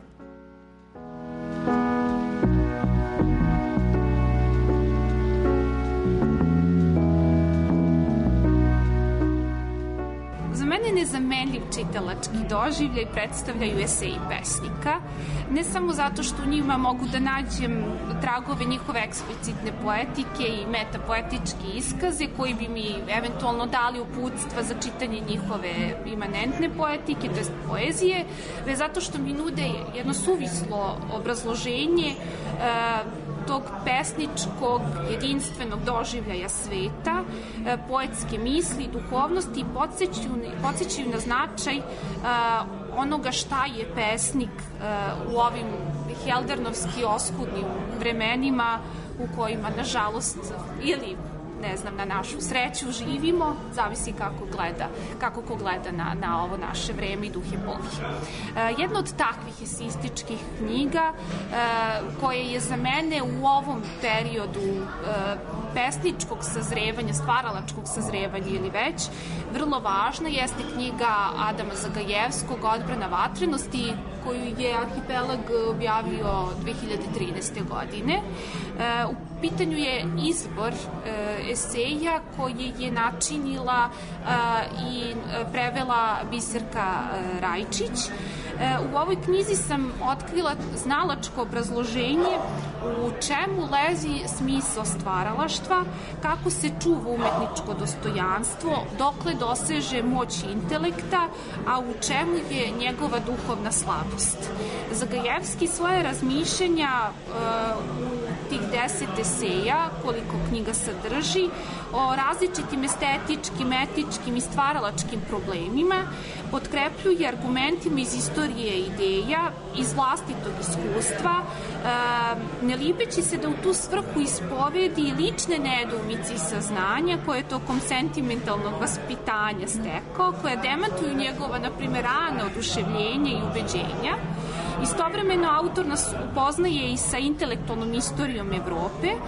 S5: Za mene nezamenljiv čitalački doživljaj predstavljaju eseji pesnika, ne samo zato što u njima mogu da nađem tragove njihove eksplicitne poetike i metapoetičke iskaze koji bi mi eventualno dali uputstva za čitanje njihove imanentne poetike, to jest poezije, već zato što mi nude jedno suvislo obrazloženje e, tog pesničkog jedinstvenog doživljaja sveta, e, poetske misli, duhovnosti i podsjećaju na značaj e, onoga šta je pesnik uh, u ovim heldernovski oskudnim vremenima u kojima, nažalost, ili ne znam, na našu sreću živimo, zavisi kako gleda, kako ko gleda na, na ovo naše vreme i duh je Bog. Uh, jedna od takvih eseističkih knjiga uh, koje je za mene u ovom periodu uh, pesničkog sazrevanja, stvaralačkog sazrevanja ili već, vrlo važna jeste knjiga Adama Zagajevskog Odbrana vatrenosti, koju je Arhipelag objavio dve hiljade trinaeste. godine. E, u pitanju je izbor e, eseja koje je načinila e, i prevela Biserka e, Rajčić. E, u ovoj knjizi sam otkrila znalačko obrazloženje u čemu lezi smisao stvaralaštva, kako se čuva umetničko dostojanstvo, dokle doseže moć intelekta, a u čemu je njegova duhovna slabost. Zagajevski svoje razmišljanja uh, tih deset eseja, koliko knjiga sadrži, o različitim estetičkim, etičkim i stvaralačkim problemima, potkrepljuje argumentima iz istorije ideja, iz vlastitog iskustva, ne libeći se da u tu svrhu ispovedi lične nedoumice i saznanja koje je tokom sentimentalnog vaspitanja stekao, koje demantuju njegova, na primjer, rana oduševljenja i ubeđenja. Istovremeno, autor nas upoznaje i sa intelektualnom istorijom Evrope, e,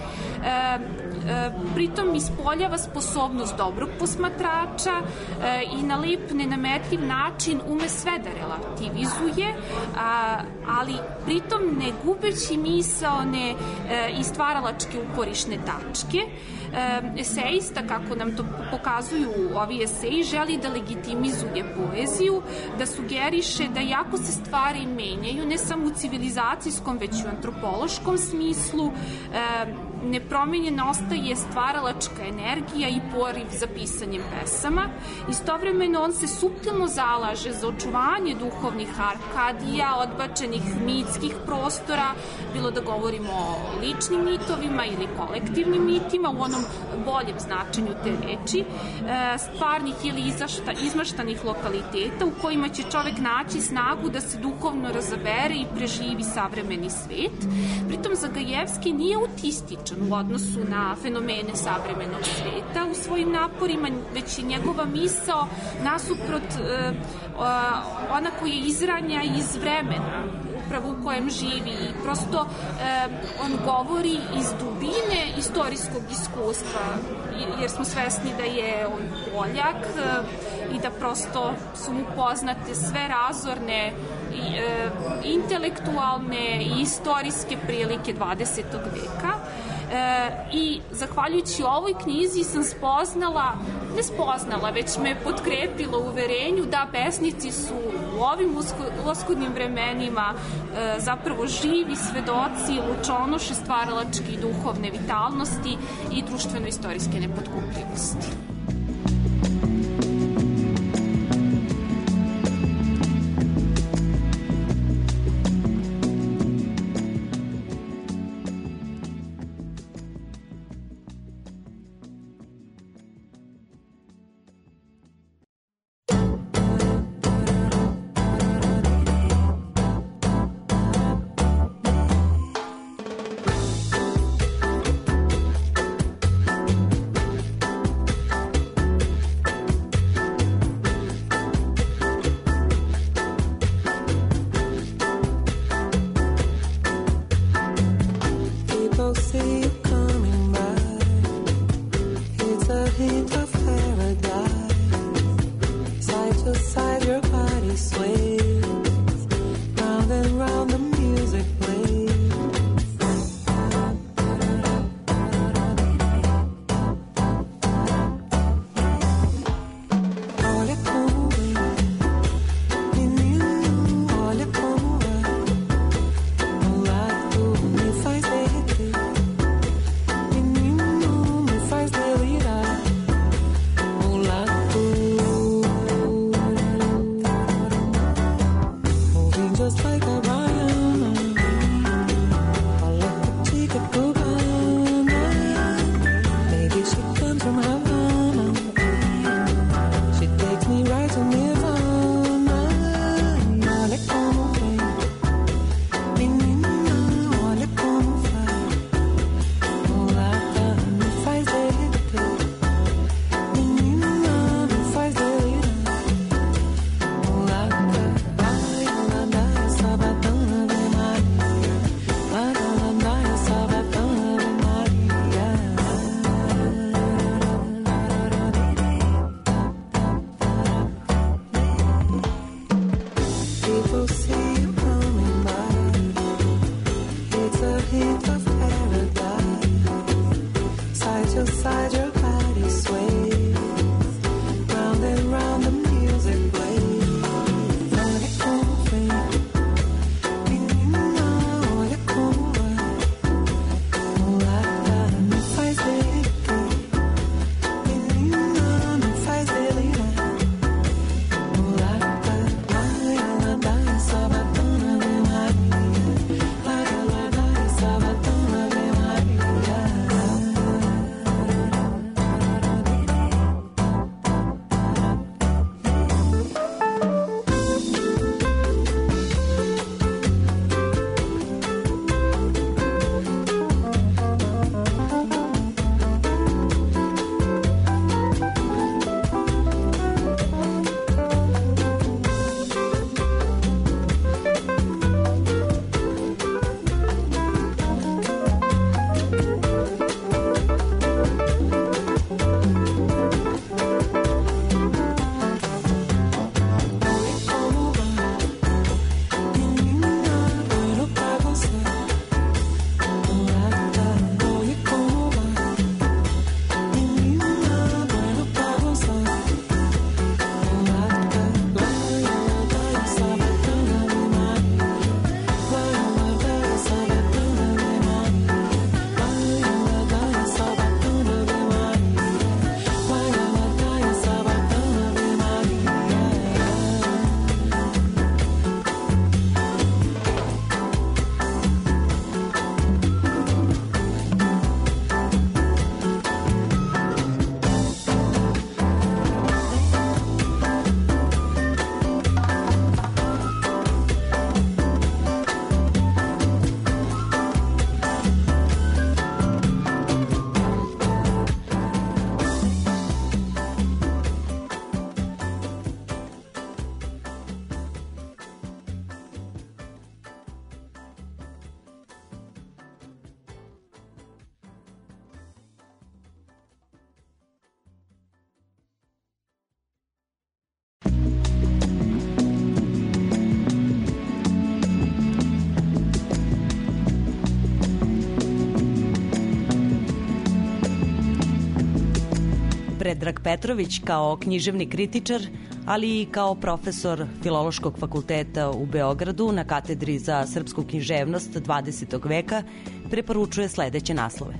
S5: e, pritom ispoljava sposobnost dobrog posmatrača e, i na lep, nenametljiv način ume sve da relativizuje, a, ali pritom ne gubeći misaone e, i stvaralačke uporišne tačke. Esejista, kako nam to pokazuju ovi eseji, želi da legitimizuje poeziju, da sugeriše da iako se stvari menjaju, ne samo u civilizacijskom, već i u antropološkom smislu, nepromenjena ostaje stvaralačka energija i poriv za pisanjem pesama. Istovremeno on se suptilno zalaže za očuvanje duhovnih arkadija, odbačenih mitskih prostora, bilo da govorimo o ličnim mitovima ili kolektivnim mitima, u onom boljem značenju te reči, stvarnih ili izmaštanih lokaliteta u kojima će čovek naći snagu da se duhovno razabere i preživi savremeni svet. Pritom Zagajevski nije autističan u odnosu na fenomene savremenog sveta u svojim naporima, već je njegova misao nasuprot ona koja izranja iz vremena upravo u kojem živi i prosto eh, on govori iz dubine istorijskog iskustva, jer smo svesni da je on Poljak eh, i da prosto su mu poznate sve razorne i, eh, intelektualne i istorijske prilike dvadesetog veka. E, i zahvaljujući ovoj knjizi sam spoznala, ne spoznala, već me potkrepila u uverenju da pesnici su u ovim uskudnim vremenima e, zapravo živi svedoci lučonoše stvaralačke i duhovne vitalnosti i društveno-istorijske nepotkupljivosti.
S1: Predrag Petrović kao književni kritičar, ali i kao profesor Filološkog fakulteta u Beogradu na katedri za srpsku književnost dvadesetog veka, preporučuje sledeće naslove.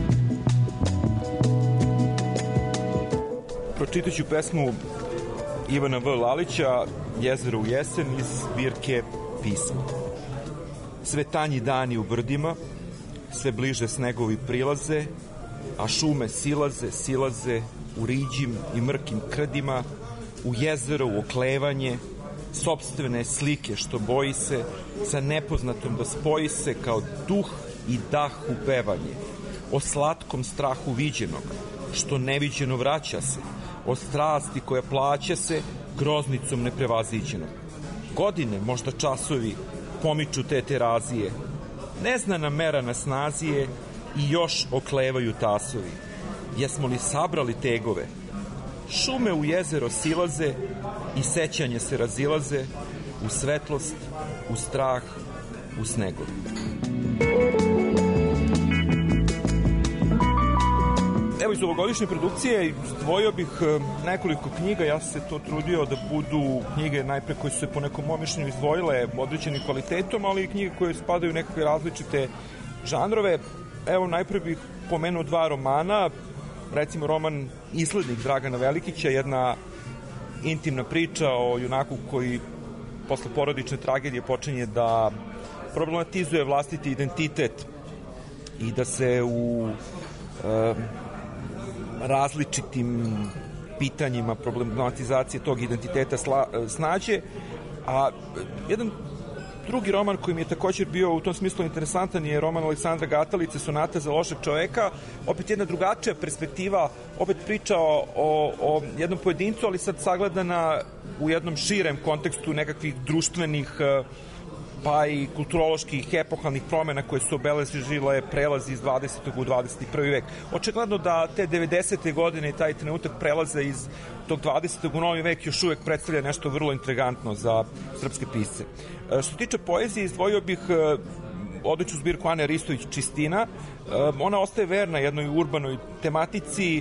S3: Pročitat ću pesmu Ivana V. Lalića Jezero u jesen iz zbirke Pisma. Sve tanji dani u brdima, sve bliže snegovi prilaze, a šume silaze, silaze u riđim i mrkim krdima, u jezero, u oklevanje, sopstvene slike što boji se, sa nepoznatom da spoji se kao duh i dah u pevanje, o slatkom strahu viđenog, što neviđeno vraća se, o strasti koja plaća se groznicom neprevaziđenog. Godine, možda časovi, pomiču te terazije, neznana mera na snazi je i još oklevaju tasovi. Jesmo li sabrali tegove? Šume u jezero silaze i sećanje se razilaze u svetlost, u strah, u snegove. Evo, iz ovogodišnje produkcije izdvojio bih nekoliko knjiga. Ja se to trudio da budu knjige najpre koje su se po nekom mom mišljenju izdvojile određenim kvalitetom, ali i knjige koje spadaju u nekakve različite žanrove. Evo, najpre bih pomenuo dva romana, recimo roman Islednik Dragana Velikića, jedna intimna priča o junaku koji posle porodične tragedije počinje da problematizuje vlastiti identitet i da se u e, različitim pitanjima problematizacije tog identiteta sla, snađe, a jedan drugi roman koji mi je također bio u tom smislu interesantan je roman Aleksandra Gatalice Sonata za lošeg čoveka, opet jedna drugačija perspektiva, opet priča o, o, o jednom pojedincu, ali sad sagledana u jednom širem kontekstu nekakvih društvenih pa i kulturoloških epohalnih promena koje su obeležile prelazi iz dvadesetog u dvadeset prvi vek. Očigledno da te devedesete godine i taj trenutak prelaza iz tog dvadesetog u novi vek još uvek predstavlja nešto vrlo intrigantno za srpske pisce. Što se tiče poezije, izdvojio bih odličnu zbirku Ane Ristović Čistina. Ona ostaje verna jednoj urbanoj tematici,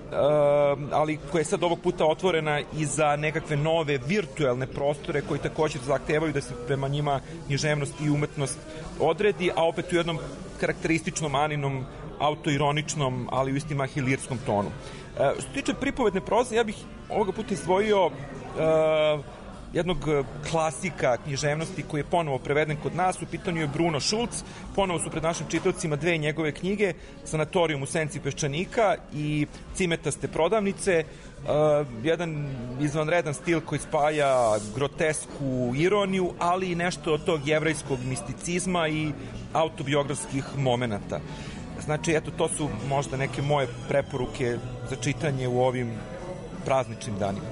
S3: ali koja je sad ovog puta otvorena i za nekakve nove virtuelne prostore koji također zahtevaju da se prema njima književnost i umetnost odredi, a opet u jednom karakterističnom Aninom autoironičnom, ali u istima hilirskom tonu. Što se tiče pripovedne proze, ja bih ovoga puta izdvojio uh, jednog klasika književnosti koji je ponovo preveden kod nas. U pitanju je Bruno Šulc. Ponovo su pred našim čitavcima dve njegove knjige, Sanatorijum u senci peščanika i Cimetaste prodavnice. Uh, jedan izvanredan stil koji spaja grotesku ironiju, ali i nešto od tog jevrejskog misticizma i autobiografskih momenata. Znači, eto, to su možda neke moje preporuke za čitanje u ovim prazničnim danima.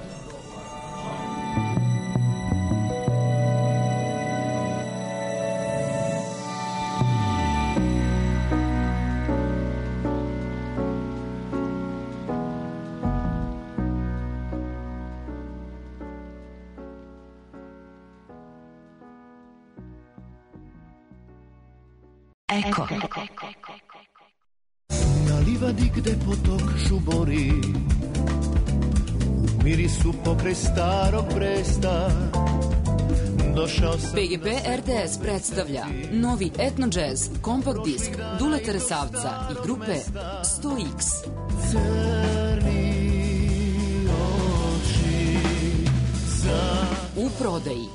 S11: Eko.
S15: Na livadi gde potok žubori, u mirisu pokraj starog Bresta, došao sam...
S11: P G P R T S predstavlja novi etno jazz kompakt disk Duleta Resavca i grupe sto iks.
S15: Crni oči za...
S11: U prodaji.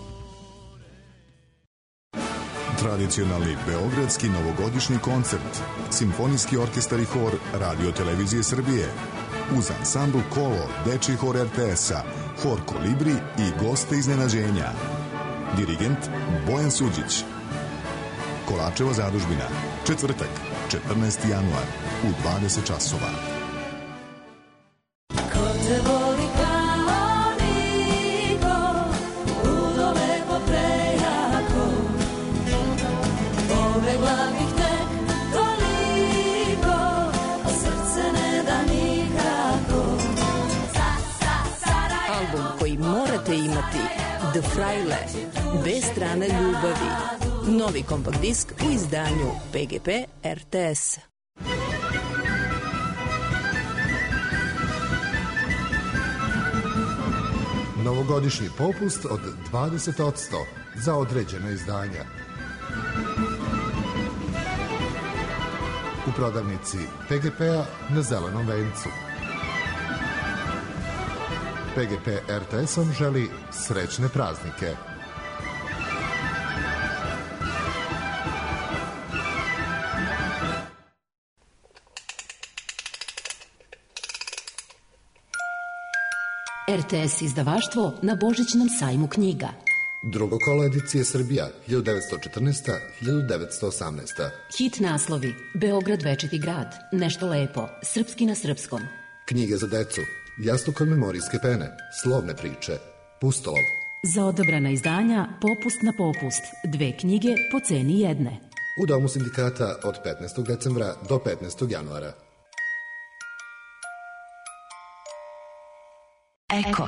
S10: Tradicionalni beogradski novogodišnji koncert, Simfonijski orkestar i hor Radio Televizije Srbije, uz ansambl Kolo, Dečiji hor R T S-a, hor Kolibri i goste iznenađenja. Dirigent Bojan Suđić. Kolačeva zadužbina, četvrtak, četrnaesti januar, u dvadeset časova.
S2: Ko te voli kao niko, udove po prejako, pobegla bih tek toliko, a srce ne da nikako.
S12: Album koji morate imati, The Fraile, dve strane ljubavi. Novi kompakt disk u izdanju P G P R T S.
S6: Novogodišnji popust od dvadeset posto za određena izdanja. U prodavnici P G P-a na Zelenom vencu. P G P R T S-om želi srećne praznike.
S22: R T S izdavaštvo na Božićnom sajmu knjiga.
S6: Drugo kolo edicije Srbija, hiljadu devetsto četrnaesta do hiljadu devetsto osamnaesta.
S22: Hit naslovi: Beograd večiti grad, Nešto lepo, Srpski na srpskom.
S6: Knjige za decu, Jastuk od memorijske pene, Slovne priče, Pustolov.
S22: Za odabrana izdanja popust na popust, dve knjige po ceni jedne.
S6: U Domu sindikata od petnaestog decembra do petnaestog januara.
S22: Eko.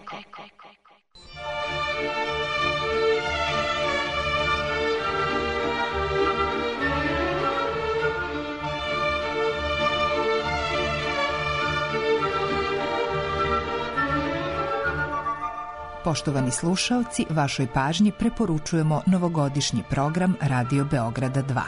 S23: Poštovani slušaoci, vašoj pažnji preporučujemo novogodišnji program Radio Beograda dva.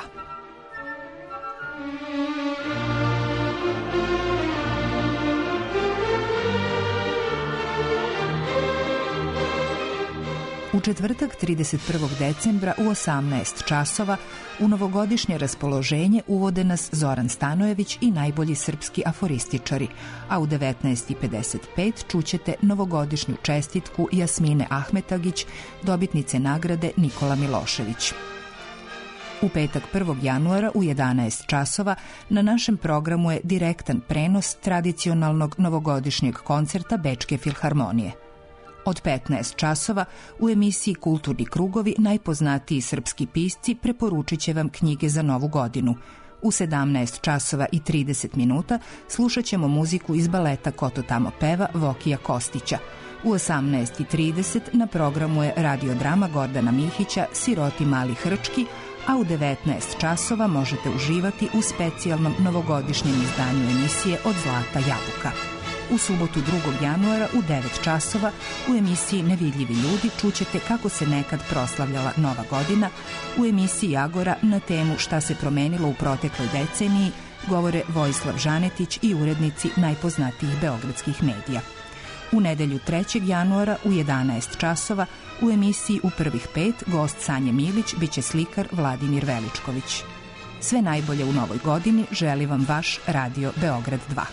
S23: U četvrtak trideset prvog decembra u osamnaest časova u novogodišnje raspoloženje uvode nas Zoran Stanojević i najbolji srpski aforističari, a u devetnaest pedeset pet čućete novogodišnju čestitku Jasmine Ahmetagić, dobitnice nagrade Nikola Milošević. U petak prvog januara u jedanaest časova na našem programu je direktan prenos tradicionalnog novogodišnjeg koncerta Bečke filharmonije. Od petnaest časova u emisiji Kulturni krugovi najpoznatiji srpski pisci preporučit će vam knjige za novu godinu. U sedamnaest časova i trideset minuta slušat ćemo muziku iz baleta Ko to tamo peva Vokija Kostića. U osamnaest trideset na programu je radiodrama Gordana Mihića Siroti mali hrčki, a u devetnaest časova možete uživati u specijalnom novogodišnjem izdanju emisije Od zlata jabuka. U subotu drugog januara u devet časova u emisiji Nevidljivi ljudi čućete kako se nekad proslavljala Nova godina. U emisiji Agora na temu Šta se promenilo u protekloj deceniji govore Vojislav Žanetić i urednici najpoznatijih beogradskih medija. U nedelju trećeg januara u jedanaest časova u emisiji U prvih pet gost Sanje Milić biće slikar Vladimir Veličković. Sve najbolje u novoj godini želi vam vaš Radio Beograd dva.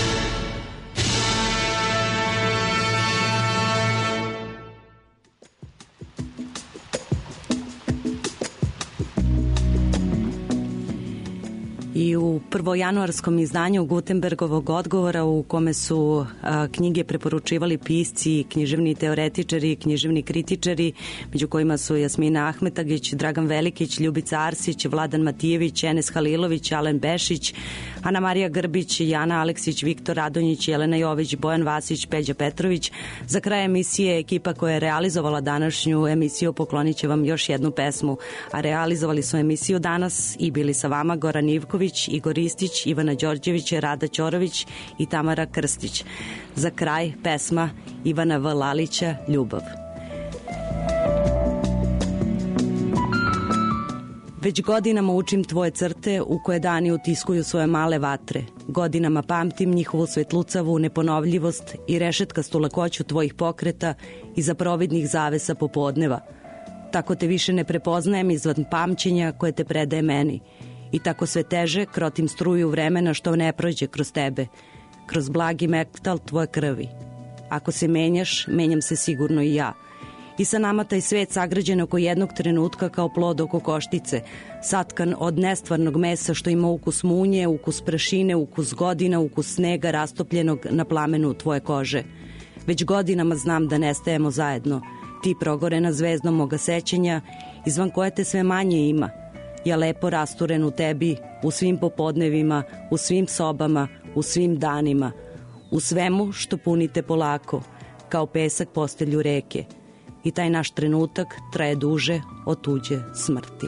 S1: I u prvojanuarskom izdanju Gutenbergovog odgovora u kome su a, knjige preporučivali pisci, književni teoretičari, književni kritičari, među kojima su Jasmina Ahmetagić, Dragan Velikić, Ljubica Arsić, Vladan Matijević, Enes Halilović, Alen Bešić, Ana Marija Grbić, Jana Aleksić, Viktor Radonjić, Jelena Jović, Bojan Vasić, Peđa Petrović. Za kraj emisije ekipa koja je realizovala današnju emisiju poklonit će vam još jednu pesmu, a realizovali su emisiju danas i bili sa vama Goran Ivković, Igor Istić, Ivana Đorđević, Rada Ćorović i Tamara Krstić. Za kraj pesma Ivana V. Lalića Ljubav. Već godinama učim tvoje crte u koje dani utiskuju svoje male vatre. Godinama pamtim njihovu svetlucavu neponovljivost i rešetkastu lakoću tvojih pokreta iza providnih zavesa popodneva. Tako te više ne prepoznajem izvan pamćenja koje te predaje meni. I tako sve teže krotim struju vremena što ne prođe kroz tebe, kroz blagi metal tvoje krvi. Ako se menjaš, menjam se sigurno i ja. I sa nama taj svet sagrađen oko jednog trenutka kao plod oko koštice, satkan od nestvarnog mesa što ima ukus munje, ukus prašine, ukus godina, ukus snega rastopljenog na plamenu tvoje kože. Već godinama znam da nestajemo zajedno, ti progorena zvezdom moga sećanja, izvan koje te sve manje ima. Ja lepo rasturen u tebi, u svim popodnevima, u svim sobama, u svim danima, u svemu što punite polako, kao pesak postelju reke. I taj naš trenutak traje duže od tuđe smrti.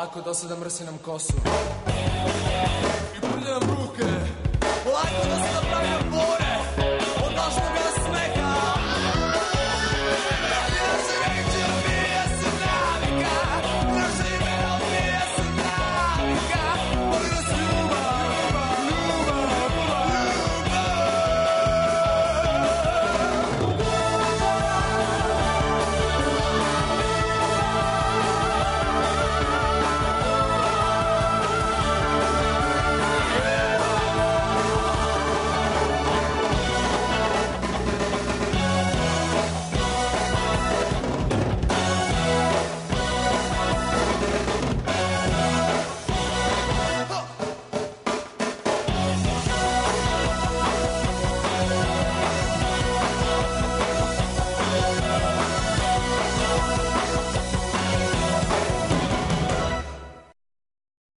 S7: Polako do sada mrsi nam kosu i prljam ruke. Polako do sada pravljam bore.